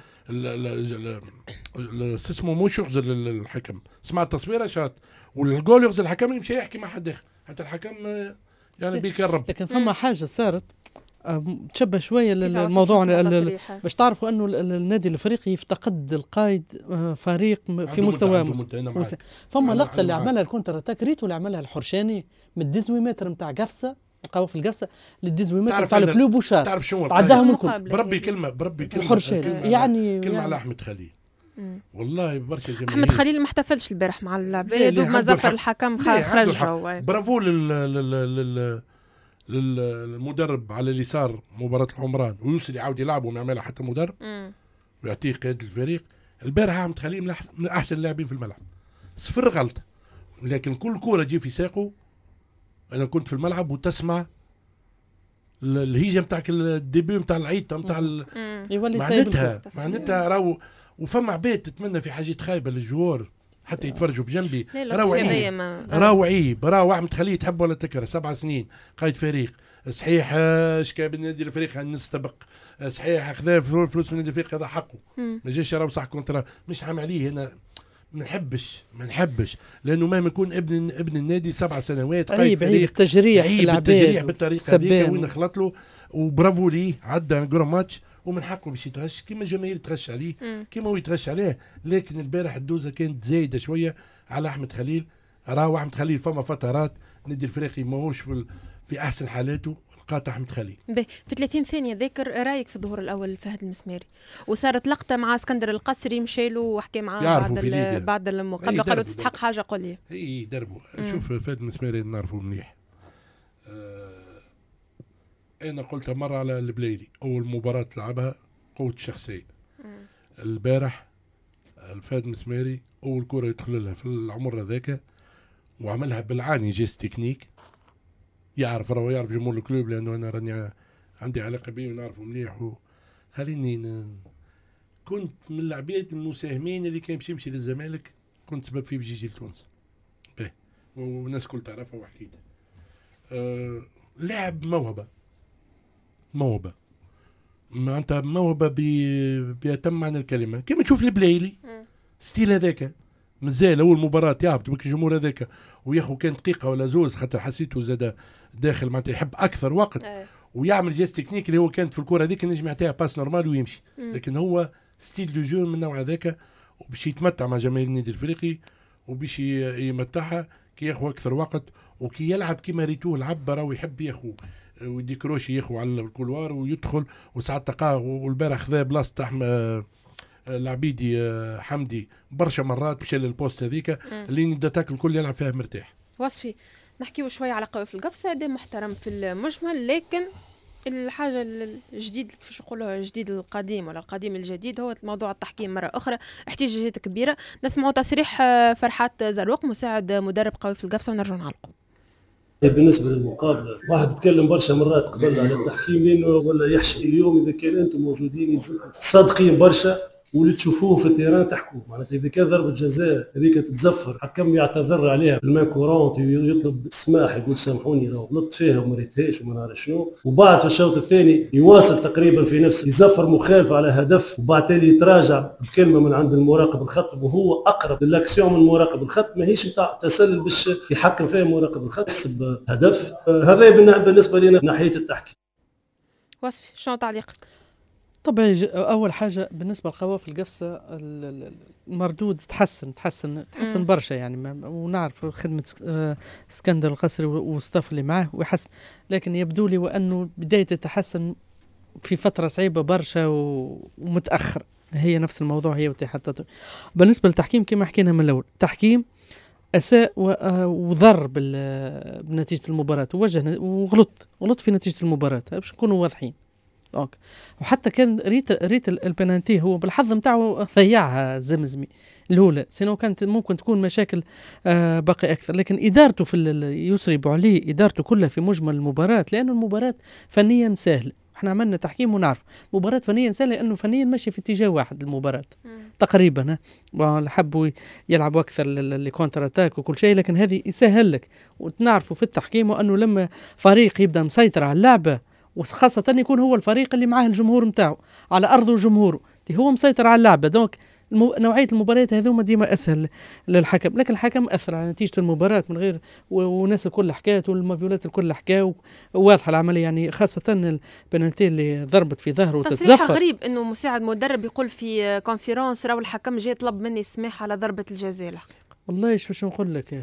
Speaker 4: اسمه مش يخزر الحكم سمع التصويره شاط والجول يخزر الحكم يمشي يحكي مع حد اخر حتى الحكم يعني بيكرب.
Speaker 3: لكن فما حاجه صارت تشبه شويه للموضوع باش تعرفوا انه النادي الافريقي يفتقد القائد فريق في مستوى فما لقطه اللي عملها الكونتر اتاك ريتو اللي عملها الحرشاني من 18 متر نتاع قفصه وقاو في القفصه ل 18 متر تاع الكلوب وشار
Speaker 4: تعرف شنو
Speaker 3: عداهم الكل
Speaker 4: بربي كلمه
Speaker 3: الحرشاني يعني
Speaker 4: كلمه على احمد خليل والله برشا جميل.
Speaker 2: احمد خليل ما احتفلش البارح مع العباد دوب ما زفر الحكم خرجوا
Speaker 4: برافو للمدرب على اليسار مباراة العمران ويوصل يعاود يلعب وما يعملها حتى مدرب ويعطيه قيادة الفريق. البارح احمد خليل من احسن اللاعبين في الملعب صفر غلطة لكن كل كورة تجي في ساقه انا كنت في الملعب وتسمع الهيجة متاعك الديبي متاع العيد متاع معناتها راهو وفما عباد تتمنى في حاجات خايبة للجوار حتى يتفرجوا بجنبي راهو عيب راهو احمد خليل تحب ولا تكره 7 سنين قائد فريق صحيح شكاب النادي الافريقي نستبق صحيح اخذ فلوس من النادي الافريقي هذا حقه ما جاش راهو صح كونترا مش حام عليه هنا ما نحبش لانه مهما يكون ابن النادي 7 سنوات
Speaker 3: قائد فريق التجريح في
Speaker 4: التجريح بالطريقه هذيك وين خلط له وبرافو ليه عدى جرو ماتش ومن حقه باش يتغش كيما الجماهير تغش عليه كيما هو يتغش عليه. لكن البارح الدوزه كانت زايده شويه على احمد خليل راهو احمد خليل فما فترات النادي الافريقي ماهوش في احسن حالاته لقات احمد خليل.
Speaker 2: في 30 ثانيه ذاكر رايك في الظهور الاول فهد المسماري وصارت لقطه مع اسكندر القصري مشى له وحكى معاه بعد المقابله قالوا تستحق حاجه قول لي
Speaker 4: اي دربوا شوف فهد المسماري نعرفه مليح انا قلتها مره على البلايلي اول مباراه لعبها قوه الشخصيه البارح الفهد المسماري اول كره يدخل لها في العمر هذاك وعملها بالعاني جيس تكنيك يعرف جمهور الكلوب لانه انا راني عندي علاقه بيه ونعرفه مليح خليني كنت من العباد المساهمين اللي كان يمشي للزمالك كنت سبب فيه بيجي لتونس والناس كل تعرفها وحكيتها لاعب موهبه معناتها موهبه بيتم معنى الكلمه كما تشوف البلايلي ستيل هذاك مازال اول مباراه يهبط بك الجمهور هذاك وياخذ كان دقيقه ولا زوز خاطر حسيته زاد داخل معناتها يحب اكثر وقت ويعمل جيست تكنيك اللي هو كانت في الكره هذيك نجم يعطيها باس نورمال ويمشي لكن هو ستيل دو جو من النوع هذاك وباش يتمتع مع جماهير النادي الافريقي وباش يمتعها كي ياخذ اكثر وقت وكي يلعب كيما ريتوه العب راهو يحب ياخذ ويديكروشي يخو على الكولوار ويدخل وساعات تلقاه. والبارح خذا بلاصه العبيدي حمدي برشا مرات مشى للبوست هذيك اللي نداتاك الكل يلعب فيها مرتاح.
Speaker 2: وصفي نحكيو شويه على قوي في القفصه، اداء محترم في المجمل، لكن الحاجة الجديد كيفاش نقولوها الجديد القديم ولا القديم الجديد هو موضوع التحكيم مرة أخرى احتجاجات كبيرة. نسمعوا تصريح فرحات زروق مساعد مدرب قوي في القفصة ونرجع نعلقوا.
Speaker 6: بالنسبة للمقابلة واحد يتكلم برشا مرات قبل على التحكيم لأنه ولا يحشي. اليوم إذا كان أنتم موجودين يلزمكم صادقين برشا واللي تشوفوه في التيران تحكوا. معناتها اذا كان ضربه جزاء هذيك تتزفر حكم يعتذر عليها بالمان كورونت ويطلب السماح يقول سامحوني راه غلطت فيها وما ريتهاش وما نعرف شنو، وبعد في الشوط الثاني يواصل تقريبا في نفس يزفر مخالف على هدف وبعد تالي يتراجع بكلمه من عند المراقب الخط وهو اقرب للاكسيون من مراقب الخط ماهيش نتاع تسلل باش يحكم فيها مراقب الخط يحسب هدف. هذا بالنسبه لنا ناحيه التحكيم.
Speaker 2: وصفي شنو تعليقك؟
Speaker 3: طبعا اول حاجه بالنسبه للقوافل القفصه المردود تحسن برشا يعني ونعرف خدمه اسكندر القصري والستاف اللي معاه ويحسن، لكن يبدو لي وانه بدايه التحسن في فتره صعيبه برشا ومتاخر. هي نفس الموضوع هي حتى بالنسبه للتحكيم كما حكينا من الاول، تحكيم اساء وضر بنتيجه المباراه وغلط في نتيجه المباراه باش نكونوا واضحين. اوكي، وحتى كان ريت البنالتي هو بالحظ نتاعو ضيعها زمزمي الاولى، سينو كانت ممكن تكون مشاكل باقي اكثر. لكن ادارته في يسري بوعلي ادارته كلها في مجمل المباراه، لانه المباراه فنيا سهله. احنا عملنا تحكيم ونعرف مباراه فنيا سهله لانه فنيا ماشي في اتجاه واحد المباراه تقريبا. حبوا يلعبوا اكثر لكونتر اتاك وكل شيء، لكن هذه يسهل لك. وتنعرفوا في التحكيم وانه لما فريق يبدا مسيطر على اللعبه وخاصة يكون هو الفريق اللي معاه الجمهور متاعه على أرضه وجمهوره هو مسيطر على اللعبة، دونك نوعية المباريات هذوما ديما أسهل للحكم. لكن الحكم أثر على نتيجة المباراة من غير والناس الكل حكايت والمافيولات الكل حكاو واضحة العملية يعني، خاصة البنالتي اللي ضربت في ظهره وتتزفر.
Speaker 2: تصريح غريب إنه مساعد مدرب يقول في كونفيرونس راهو الحكم جاي طلب مني السماح على ضربة الجزاء.
Speaker 3: والله إيش باش نقول لك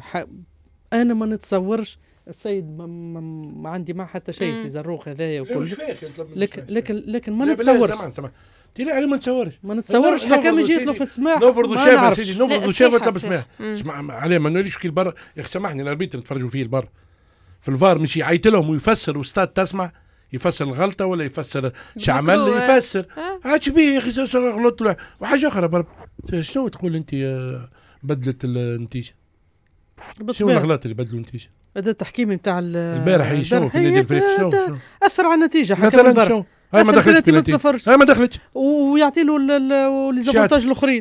Speaker 3: أنا ما نتصورش السيد ما عندي معه حتى شيء سي زروق هذايا وكل، لكن ما نتصورش
Speaker 4: تيلي عليه ما
Speaker 3: نتصورش حكم يجي يطلب في السماح.
Speaker 4: نفرضوا شافه سيدي نفرضوا شافه طلب سماح عليه ما نوريش كي البر يا اخي سامحني الاربيتر نتفرجوا فيه البر في الفار مش يعيط لهم ويفسر واستاد تسمع يفسر الغلطه ولا يفسر شعمل يفسر هاتش بيه يا اخي غلط. وحاجه اخرى برب شنو تقول انت بدلت النتيجه؟ شنو الأغلاط اللي بدلوا النتيجة؟
Speaker 3: هذا التحكيم نتاع
Speaker 4: البارح شنو في نادي الفريق شنو
Speaker 3: أثر على النتيجة
Speaker 4: مثلا شنو؟ هاي ما دخلتش
Speaker 3: ويعطي له ليزافونتاج الآخرين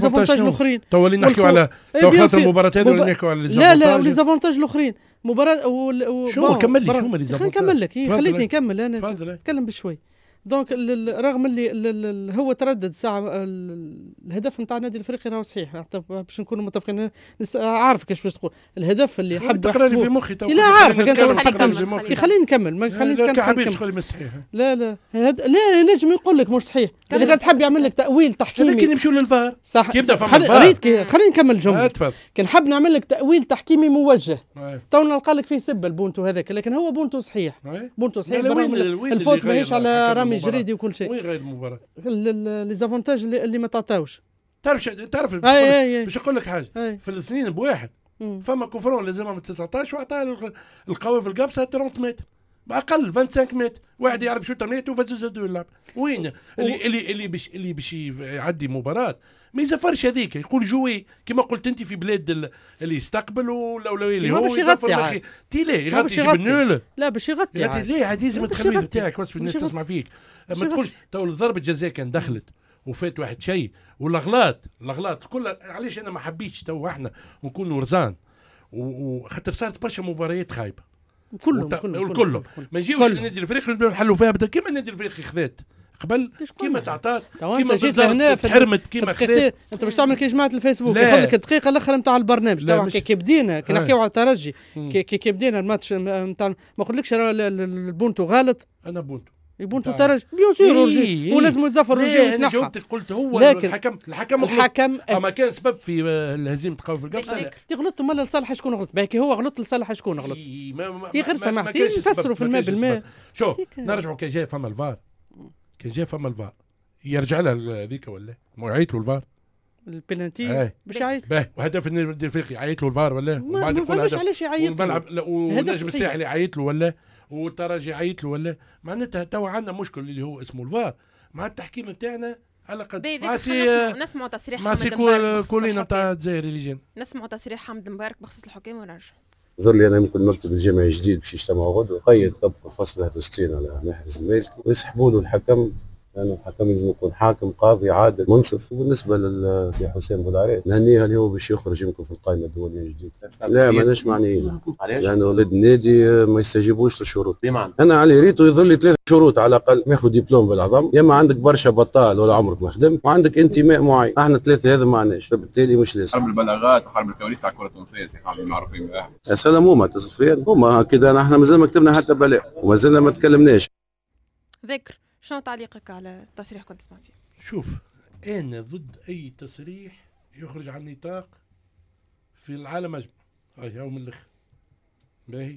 Speaker 4: تو اللي نحكيو على تو خاطر المباراة هذه اللي نحكيو على ليزافونتاج
Speaker 3: لا وليزافونتاج الآخرين مباراة
Speaker 4: شو كمل لي شو ما
Speaker 3: ليزافونتاج نكمل لك خليتني نكمل أنا نتكلم بشوي. دونك رغم اللي هو تردد ساعة الهدف نتاع النادي الافريقي راهو صحيح باش نكونوا متفقين. عارفك ايش باش تقول الهدف اللي حب
Speaker 4: تقرا لي في مخي تو
Speaker 3: لا عارفك انت خليني نكمل
Speaker 4: خليني صحيح
Speaker 3: لا نجم يقول لك مش صحيح اذا كان تحب يعمل لك تاويل تحكيمي
Speaker 4: لكن نمشيو للفار
Speaker 3: صح
Speaker 4: يبدا فما الفار
Speaker 3: خليني نكمل الجمله. كان حب نعمل لك تاويل تحكيمي موجه تو نلقى لك فيه سب البونتو هذاك، لكن هو بونتو صحيح الفوت ماهيش على رامي جريدي وكل شيء.
Speaker 4: وين غير المباراة؟
Speaker 3: ليزافونتاج اللي ما تعطاوش.
Speaker 4: تعرف باش نقول لك حاجة في الاثنين بواحد فما كوفرون لازمها من 19 وعطاها القوي في القفصة 30 متر بأقل 25 متر واحد يعرف شو تمنيت وفزوا اللعب. وين اللي باش يعدي مباراة ما يزفرش هذيك يقول جوي كما قلت انت في بلاد اللي يستقبل ولا اللي هو يزفر تيلي يغطي يجيب النول
Speaker 3: لا باش يغطي
Speaker 4: ليه عاد يلزم التخميس نتاعك وصف الناس تسمع فيك. ما تقولش تو ضربة جزاء كان دخلت وفات واحد شيء والاغلاط كلها. علاش انا ما حبيتش تو احنا نكونوا رزان وخاطر صارت برشا مباريات خايبه كله ما نجيوش للنادي الافريقي نحلوا فيها بدل كيما النادي الافريقي خذات قبل كيما تعطات كيما
Speaker 3: جيت هنا
Speaker 4: تحرمت كيما خذات.
Speaker 3: انت باش تعمل كي جماعه الفيسبوك يقول لك الدقيقه الاخر نتاع البرنامج تو كي بدينا كي نحكيو على الترجي كي بدينا الماتش نتاع ما قلتلكش البونتو غلط.
Speaker 4: انا بونتو
Speaker 3: يبون ترجي بيان سور اورجي ولازم يتزفر اورجي.
Speaker 4: انا جاوبتك قلت هو الحكم اما كان سبب في الهزيمه تقاو في القفصه.
Speaker 3: انت غلطت مالا لصالح شكون غلط باكي هو غلط لصالح شكون غلط تي غير سمعتي نفسروا في الماء بالماء.
Speaker 4: شوف نرجعوا كان جاي فما الفار يرجع لها هذيك ولا مو يعيط له الفار
Speaker 3: البلانتي باش يعيط
Speaker 4: وهدف النادي الافريقي يعيط له الفار ولا
Speaker 3: وبعد يقول هدف علاش يعيط
Speaker 4: له والنجم الساحلي يعيط له ولا والترجي يعيط له ولا معناتها توا عندنا مشكل اللي هو اسمه الفار مع التحكيم نتاعنا على قد
Speaker 2: نسمعوا تصريح حمد مبارك
Speaker 4: كلنا نتاع الجزائر اللي جينا
Speaker 2: نسمعوا تصريح حمد مبارك بخصوص الحكام ونرجعوا.
Speaker 7: ظل لي انا يمكن مكتب الجامعي جديد باش يجتمعوا غدوه قيد طبق فصل 61 على ناحيه الزمالك ويسحبوا له الحكم لأنه الحكم لازم يكون حاكم قاضي عادل منصف. وبالنسبة للسي حسين بولعريس نهنيه اللي هو باش يخرج يمكن في القائمة الدولية الجديدة. لا ماناش معنيين لأنه ولاد النادي ما يستجيبوش للشروط. أنا علي ريتو يظل لي 3 شروط على الأقل ياخذ دبلوم بالعظم يا اما عندك برشا بطال ولا عمرك ما خدمت وعندك انتماء معين. احنا 3 هذا ما عندناش فبالتالي مش لازم.
Speaker 8: حرب البلاغات وحرب الكواليس على الكرة التونسية سي حامد معروفين بها.
Speaker 7: يا سلام هما تصفيا هما كذا احنا مازال ما كتبنا حتى بلاغ وما زلنا ما تكلمناش.
Speaker 2: ذكر شنو تعليقك على التصريح كنت تسمع فيه؟
Speaker 4: شوف أنا ضد أي تصريح يخرج عن نطاق في العالم أجمع هاي أو من الأخر باهي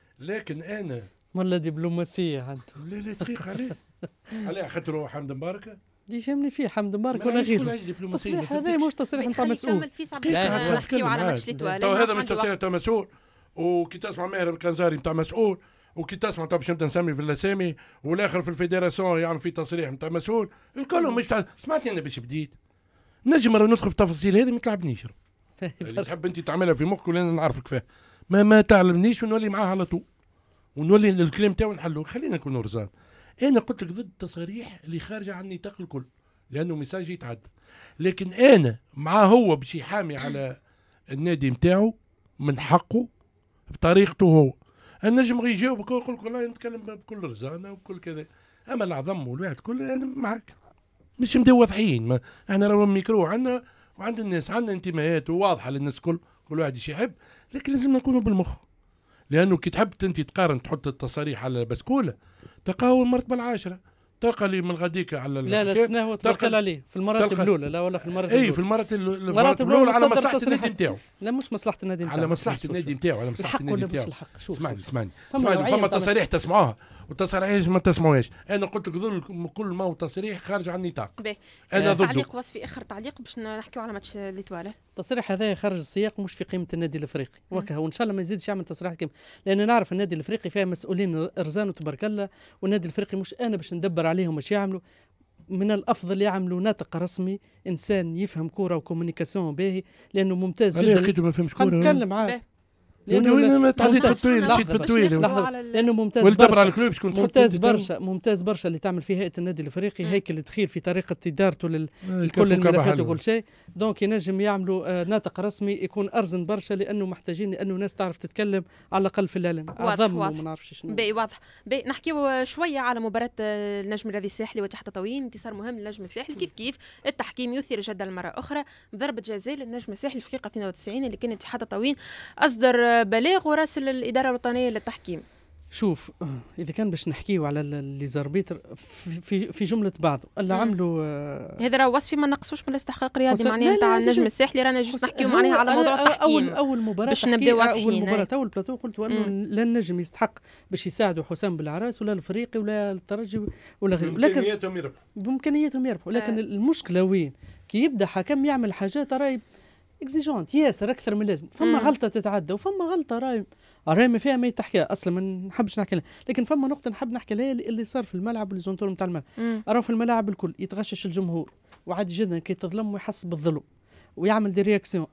Speaker 4: لكن أنا
Speaker 3: ولا دبلوماسية عنده
Speaker 4: لا دقيقة عليه خاطر حمد مبارك
Speaker 3: دي يهمني فيه حمد مبارك ولا غيره. التصريح هذا مش تصريح نتاع مسؤول.
Speaker 2: نحكيو على ماتش ليتوال
Speaker 4: هذا مش تصريح نتاع مسؤول. وكي تسمع ماهر الكنزاري نتاع مسؤول وكي تسمع باش نبدا نسمي في الاسامي والاخر في الفيدراسيون يعني في تصريح نتاع مسؤول الكلهم مش سمعتني انا باش بديت نجم ندخل في التفاصيل هذه ما تلعبنيش اللي تحب انت تعملها في مخك ولا نعرفك فيها ما تعلمنيش ونولي معاه على طول ونولي الكلام تاعو نحلو. خلينا نكونوا رزان. انا قلت لك ضد التصاريح اللي خارجه عن نطاق الكل لانه ميساج يتعدى لكن انا معاه هو باش يحامي على النادي نتاعو من حقه بطريقته هو. النجم غير يجاوبك ويقول لك والله نتكلم بكل رزانه وبكل كذا. اما العظم والواحد كل انا معك مش نبداو واضحين احنا راهو الميكرو عندنا وعند الناس عندنا انتماءات واضحه للناس كل واحد يحب لكن لازم نكونوا بالمخ لانه كي تحب انت تقارن تحط التصاريح على بسكوله تلقاه المرتبه العاشره تلقى لي من غاديك على
Speaker 3: لا سنه توكل عليه في المراتب الاولى لا ولا في المراتب الاولى
Speaker 4: في المراتب الاولى على مصلحه النادي نتاعو.
Speaker 3: لا مش مصلحه النادي نتاعو
Speaker 4: على مصلحه النادي نتاعو على مصلحه النادي نتاعو. اسمعني فما تصاريح تسمعوها والتصاريح ما تسمعوهاش. انا قلت لك ظل كل ما هو تصريح خارج عن النطاق.
Speaker 2: انا ضده. تعليق وصفي اخر تعليق باش نحكيو على ماتش ليتواله.
Speaker 3: التصريح هذا خارج السياق مش في قيمه النادي الافريقي وكا وان شاء الله ما يزيدش يعمل تصريح كيما لان نعرف النادي الافريقي فيه مسؤولين رزان وتبارك الله والنادي الافريقي مش انا باش ندبر عليهم باش يعملوا. من الافضل يعملوا ناطق رسمي انسان يفهم كوره وكومونيكاسيون باهي لانه ممتاز جدا.
Speaker 4: انا لقيته ما فهمش كوره
Speaker 3: نتكلم معاه
Speaker 4: لانه ما تعديت في الطويل مشيت في الطويل
Speaker 3: لانه ممتاز
Speaker 4: برشا على الكلوب شكون
Speaker 3: ممتاز برشا اللي تعمل في هيئه النادي الافريقي هيكل تخيل في طريقه ادارته لكل الملفات وكل شيء. دونك ينجم يعملوا ناطق رسمي يكون ارزن برشا لانه محتاجين انه ناس تعرف تتكلم على الاقل في الاعلام.
Speaker 2: واضح ما نعرفش شنو واضح. نحكيو شويه على مباراه النجم الرياضي الساحلي وجه تطاوين انتصار مهم للنجم الساحلي كيف التحكيم يثير جدل مره اخرى ضربه جزاء للنجم الساحلي في الدقيقه 92 اللي كان اتحاد تطاوين اصدر بلاغ وراسل الإدارة الوطنية للتحكيم.
Speaker 3: شوف إذا كان باش نحكيو على اللي زاربيتر في جملة بعض اللي عملوا
Speaker 2: هذا راه وصفي ما نقصوش من الاستحقاق الرياضي معناها نتاع النجم الساحلي رانا جوست نحكيو معناها على موضوع التحكيم.
Speaker 3: أول مباراة
Speaker 2: باش نبداو
Speaker 3: واضحين. أول بلاتو قلت أنه لا النجم يستحق باش يساعدوا حسام بالعراس ولا الفريقي ولا الترجي ولا غيره.
Speaker 4: لكن
Speaker 3: بإمكانياتهم يربحوا لكن المشكلة وين كي يبدأ حكم يعمل حاجات راهي اكزيجونت ياسر اكثر من لازم. فما غلطه تتعدى وفما غلطه راهي ما فيها ما يتحكى اصلا ما نحبش نحكي لها. لكن فما نقطه نحب نحكي لها اللي صار في الملعب واللي زونتور نتاع الملعب. راهو في الملاعب الكل يتغشش الجمهور وعادي جدا كي تظلم ويحس بالظلم ويعمل دي رياكسيون.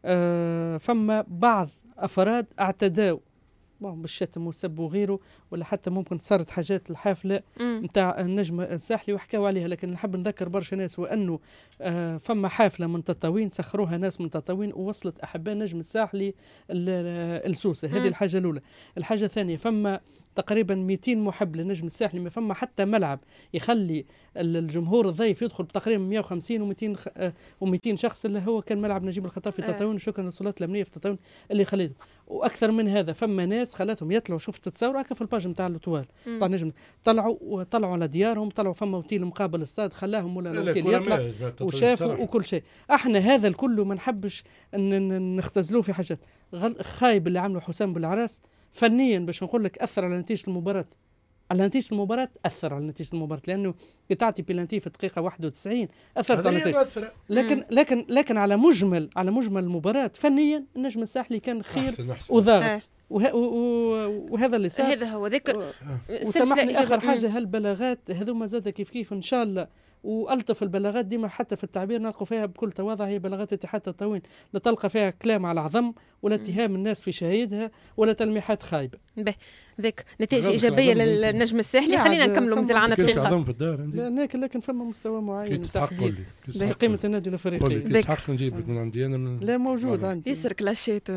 Speaker 3: فما بعض افراد اعتداوا بالشتم والسب وغيره ولا حتى ممكن صارت حاجات الحافله نتاع النجم الساحلي وحكاوا عليها. لكن نحب نذكر برشا ناس وانه فما حافله من تطاوين سخروها ناس من تطاوين ووصلت احباء النجم الساحلي لسوسه. هذه الحاجه الاولى. الحاجه الثانيه فما تقريبا 200 محب للنجم الساحلي، ما فما حتى ملعب يخلي الجمهور الضيف يدخل بتقريبا 150 و200 شخص، اللي هو كان ملعب نجيب الخطاب في تطاوين. شكرا للسلطات الامنيه في تطاوين اللي خليته. واكثر من هذا فما ناس خلاتهم يطلعوا، شفت التصور هكا في الباج نتاع الطوال تاع النجم، طلعوا على ديارهم، طلعوا فما اوتيل مقابل الاستاد خلاهم ولا الاوتيل يطلع وشافوا وكل شيء. احنا هذا الكل ما نحبش ان نختزلوه في حاجات. خايب اللي عمله حسام بالعراس فنيا، باش نقول لك اثر على نتيجه المباراه. اثر على نتيجه المباراه، لانه تعطي بلانتي في الدقيقه 91 اثرت على النتيجه. لكن على مجمل المباراه فنيا النجم الساحلي كان خير وضابط. وهذا اللي صار.
Speaker 2: هذا هو ذكر.
Speaker 3: وسامحني اخر حاجه، هالبلاغات هذوما زاد كيف ان شاء الله، والطف البلاغات ديما حتى في التعبير نلقوا فيها بكل تواضع، هي بلاغات اتحاد التطاوين لا تلقى فيها كلام على عظم ولا اتهام الناس في شهيدها ولا تلميحات خايبه.
Speaker 2: ذيك نتائج ايجابيه للنجم الساحلي. خلينا نكملوا مازال عندنا دقيقه.
Speaker 3: لكن فما مستوى معين
Speaker 4: في
Speaker 3: قيمه النادي الافريقي.
Speaker 4: يستحق نجيبك من عندي انا
Speaker 3: لا موجود عندي
Speaker 2: يسر كلاشيت.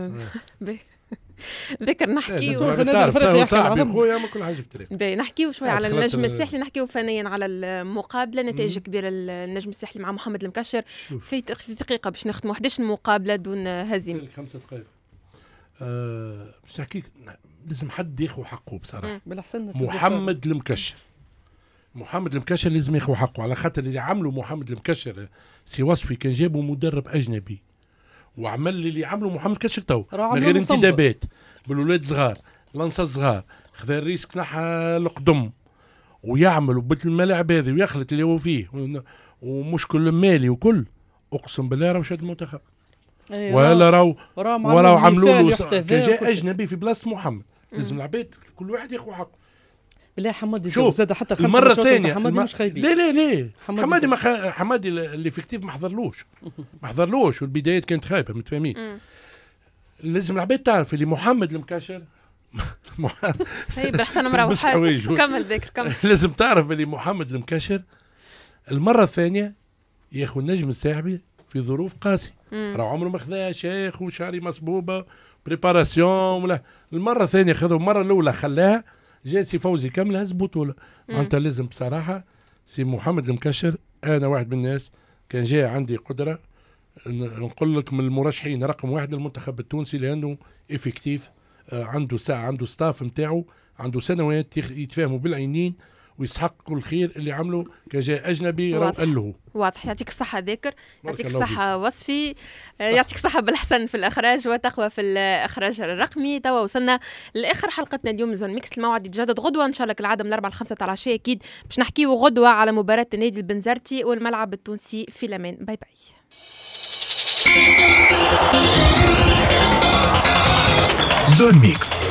Speaker 2: ذكر نحكي
Speaker 4: صاحبي خويا ما كل حاجه في التاريخ.
Speaker 2: نحكيو شوي على النجم الساحلي، نحكيو فنيا على المقابله. نتائج كبيره النجم الساحلي مع محمد المكشر في دقيقه باش نختموا 11 مقابله دون هزيمه.
Speaker 4: 5 دقائق. باش نحكيك لازم حد ياخذ حقه بصراحه. محمد المكشر لازم ياخذ حقه، على خاطر اللي عملوا محمد المكشر سي وصفي كان جابوا مدرب اجنبي، وعمل اللي عملوا محمد كشر تو من غير انتدابات بالولاد صغار لانسا صغار، خذا الريسك نحى القدم ويعملوا بالملاعب هذه ويخلط اللي هو فيه ومشكل مالي وكل. اقسم بالله راهو شاد المنتخب. ولا راهو عملوا له جاء اجنبي في بلاصه محمد. لازم العباد كل واحد ياخذ حقه.
Speaker 3: بالله حمادي زاد حتى
Speaker 4: المره الثانيه
Speaker 3: حمادي مش خايبين.
Speaker 4: لا حمادي اللي فيكتيف ما حضرلوش والبدايات كانت خايبه متفاهمين. لازم العباد تعرف اللي محمد المكاشر
Speaker 2: صحيح بالحسن مروح كمل ذكر كمل.
Speaker 4: لازم تعرف اللي محمد المكاشر المره الثانيه ياخذ نجم الساحلي في ظروف قاسيه. راه عمره ما خذاها شيخ وشعري مصبوبه بريباراسيون ولا. المره الثانيه خذوا، المره الاولى خلاها جاء سي فوزي كامل هز بطوله. انت لازم بصراحه سي محمد المكشر، انا واحد من الناس كان جاي عندي قدره نقول لك من المرشحين رقم 1 للمنتخب التونسي، لانه افكتيف، عنده ساعه، عنده ستاف نتاعو، عنده سنوات يتفاهموا بالعينين ويسحق كل خير اللي عمله. كان جاي اجنبي قال له
Speaker 2: واضح. يعطيك الصحه ذاكر، يعطيك الصحه وصفي، يعطيك الصحه بالحسن في الاخراج وتقوى في الاخراج الرقمي. توا وصلنا لاخر حلقتنا اليوم زون ميكس. الموعد يتجدد غدوه ان شاء الله كالعاده من 4 ل 5 تاع العشيه. اكيد باش نحكيو غدوه على مباراه النادي البنزرتي والملعب التونسي في الامان. باي باي.
Speaker 5: زون ميكس.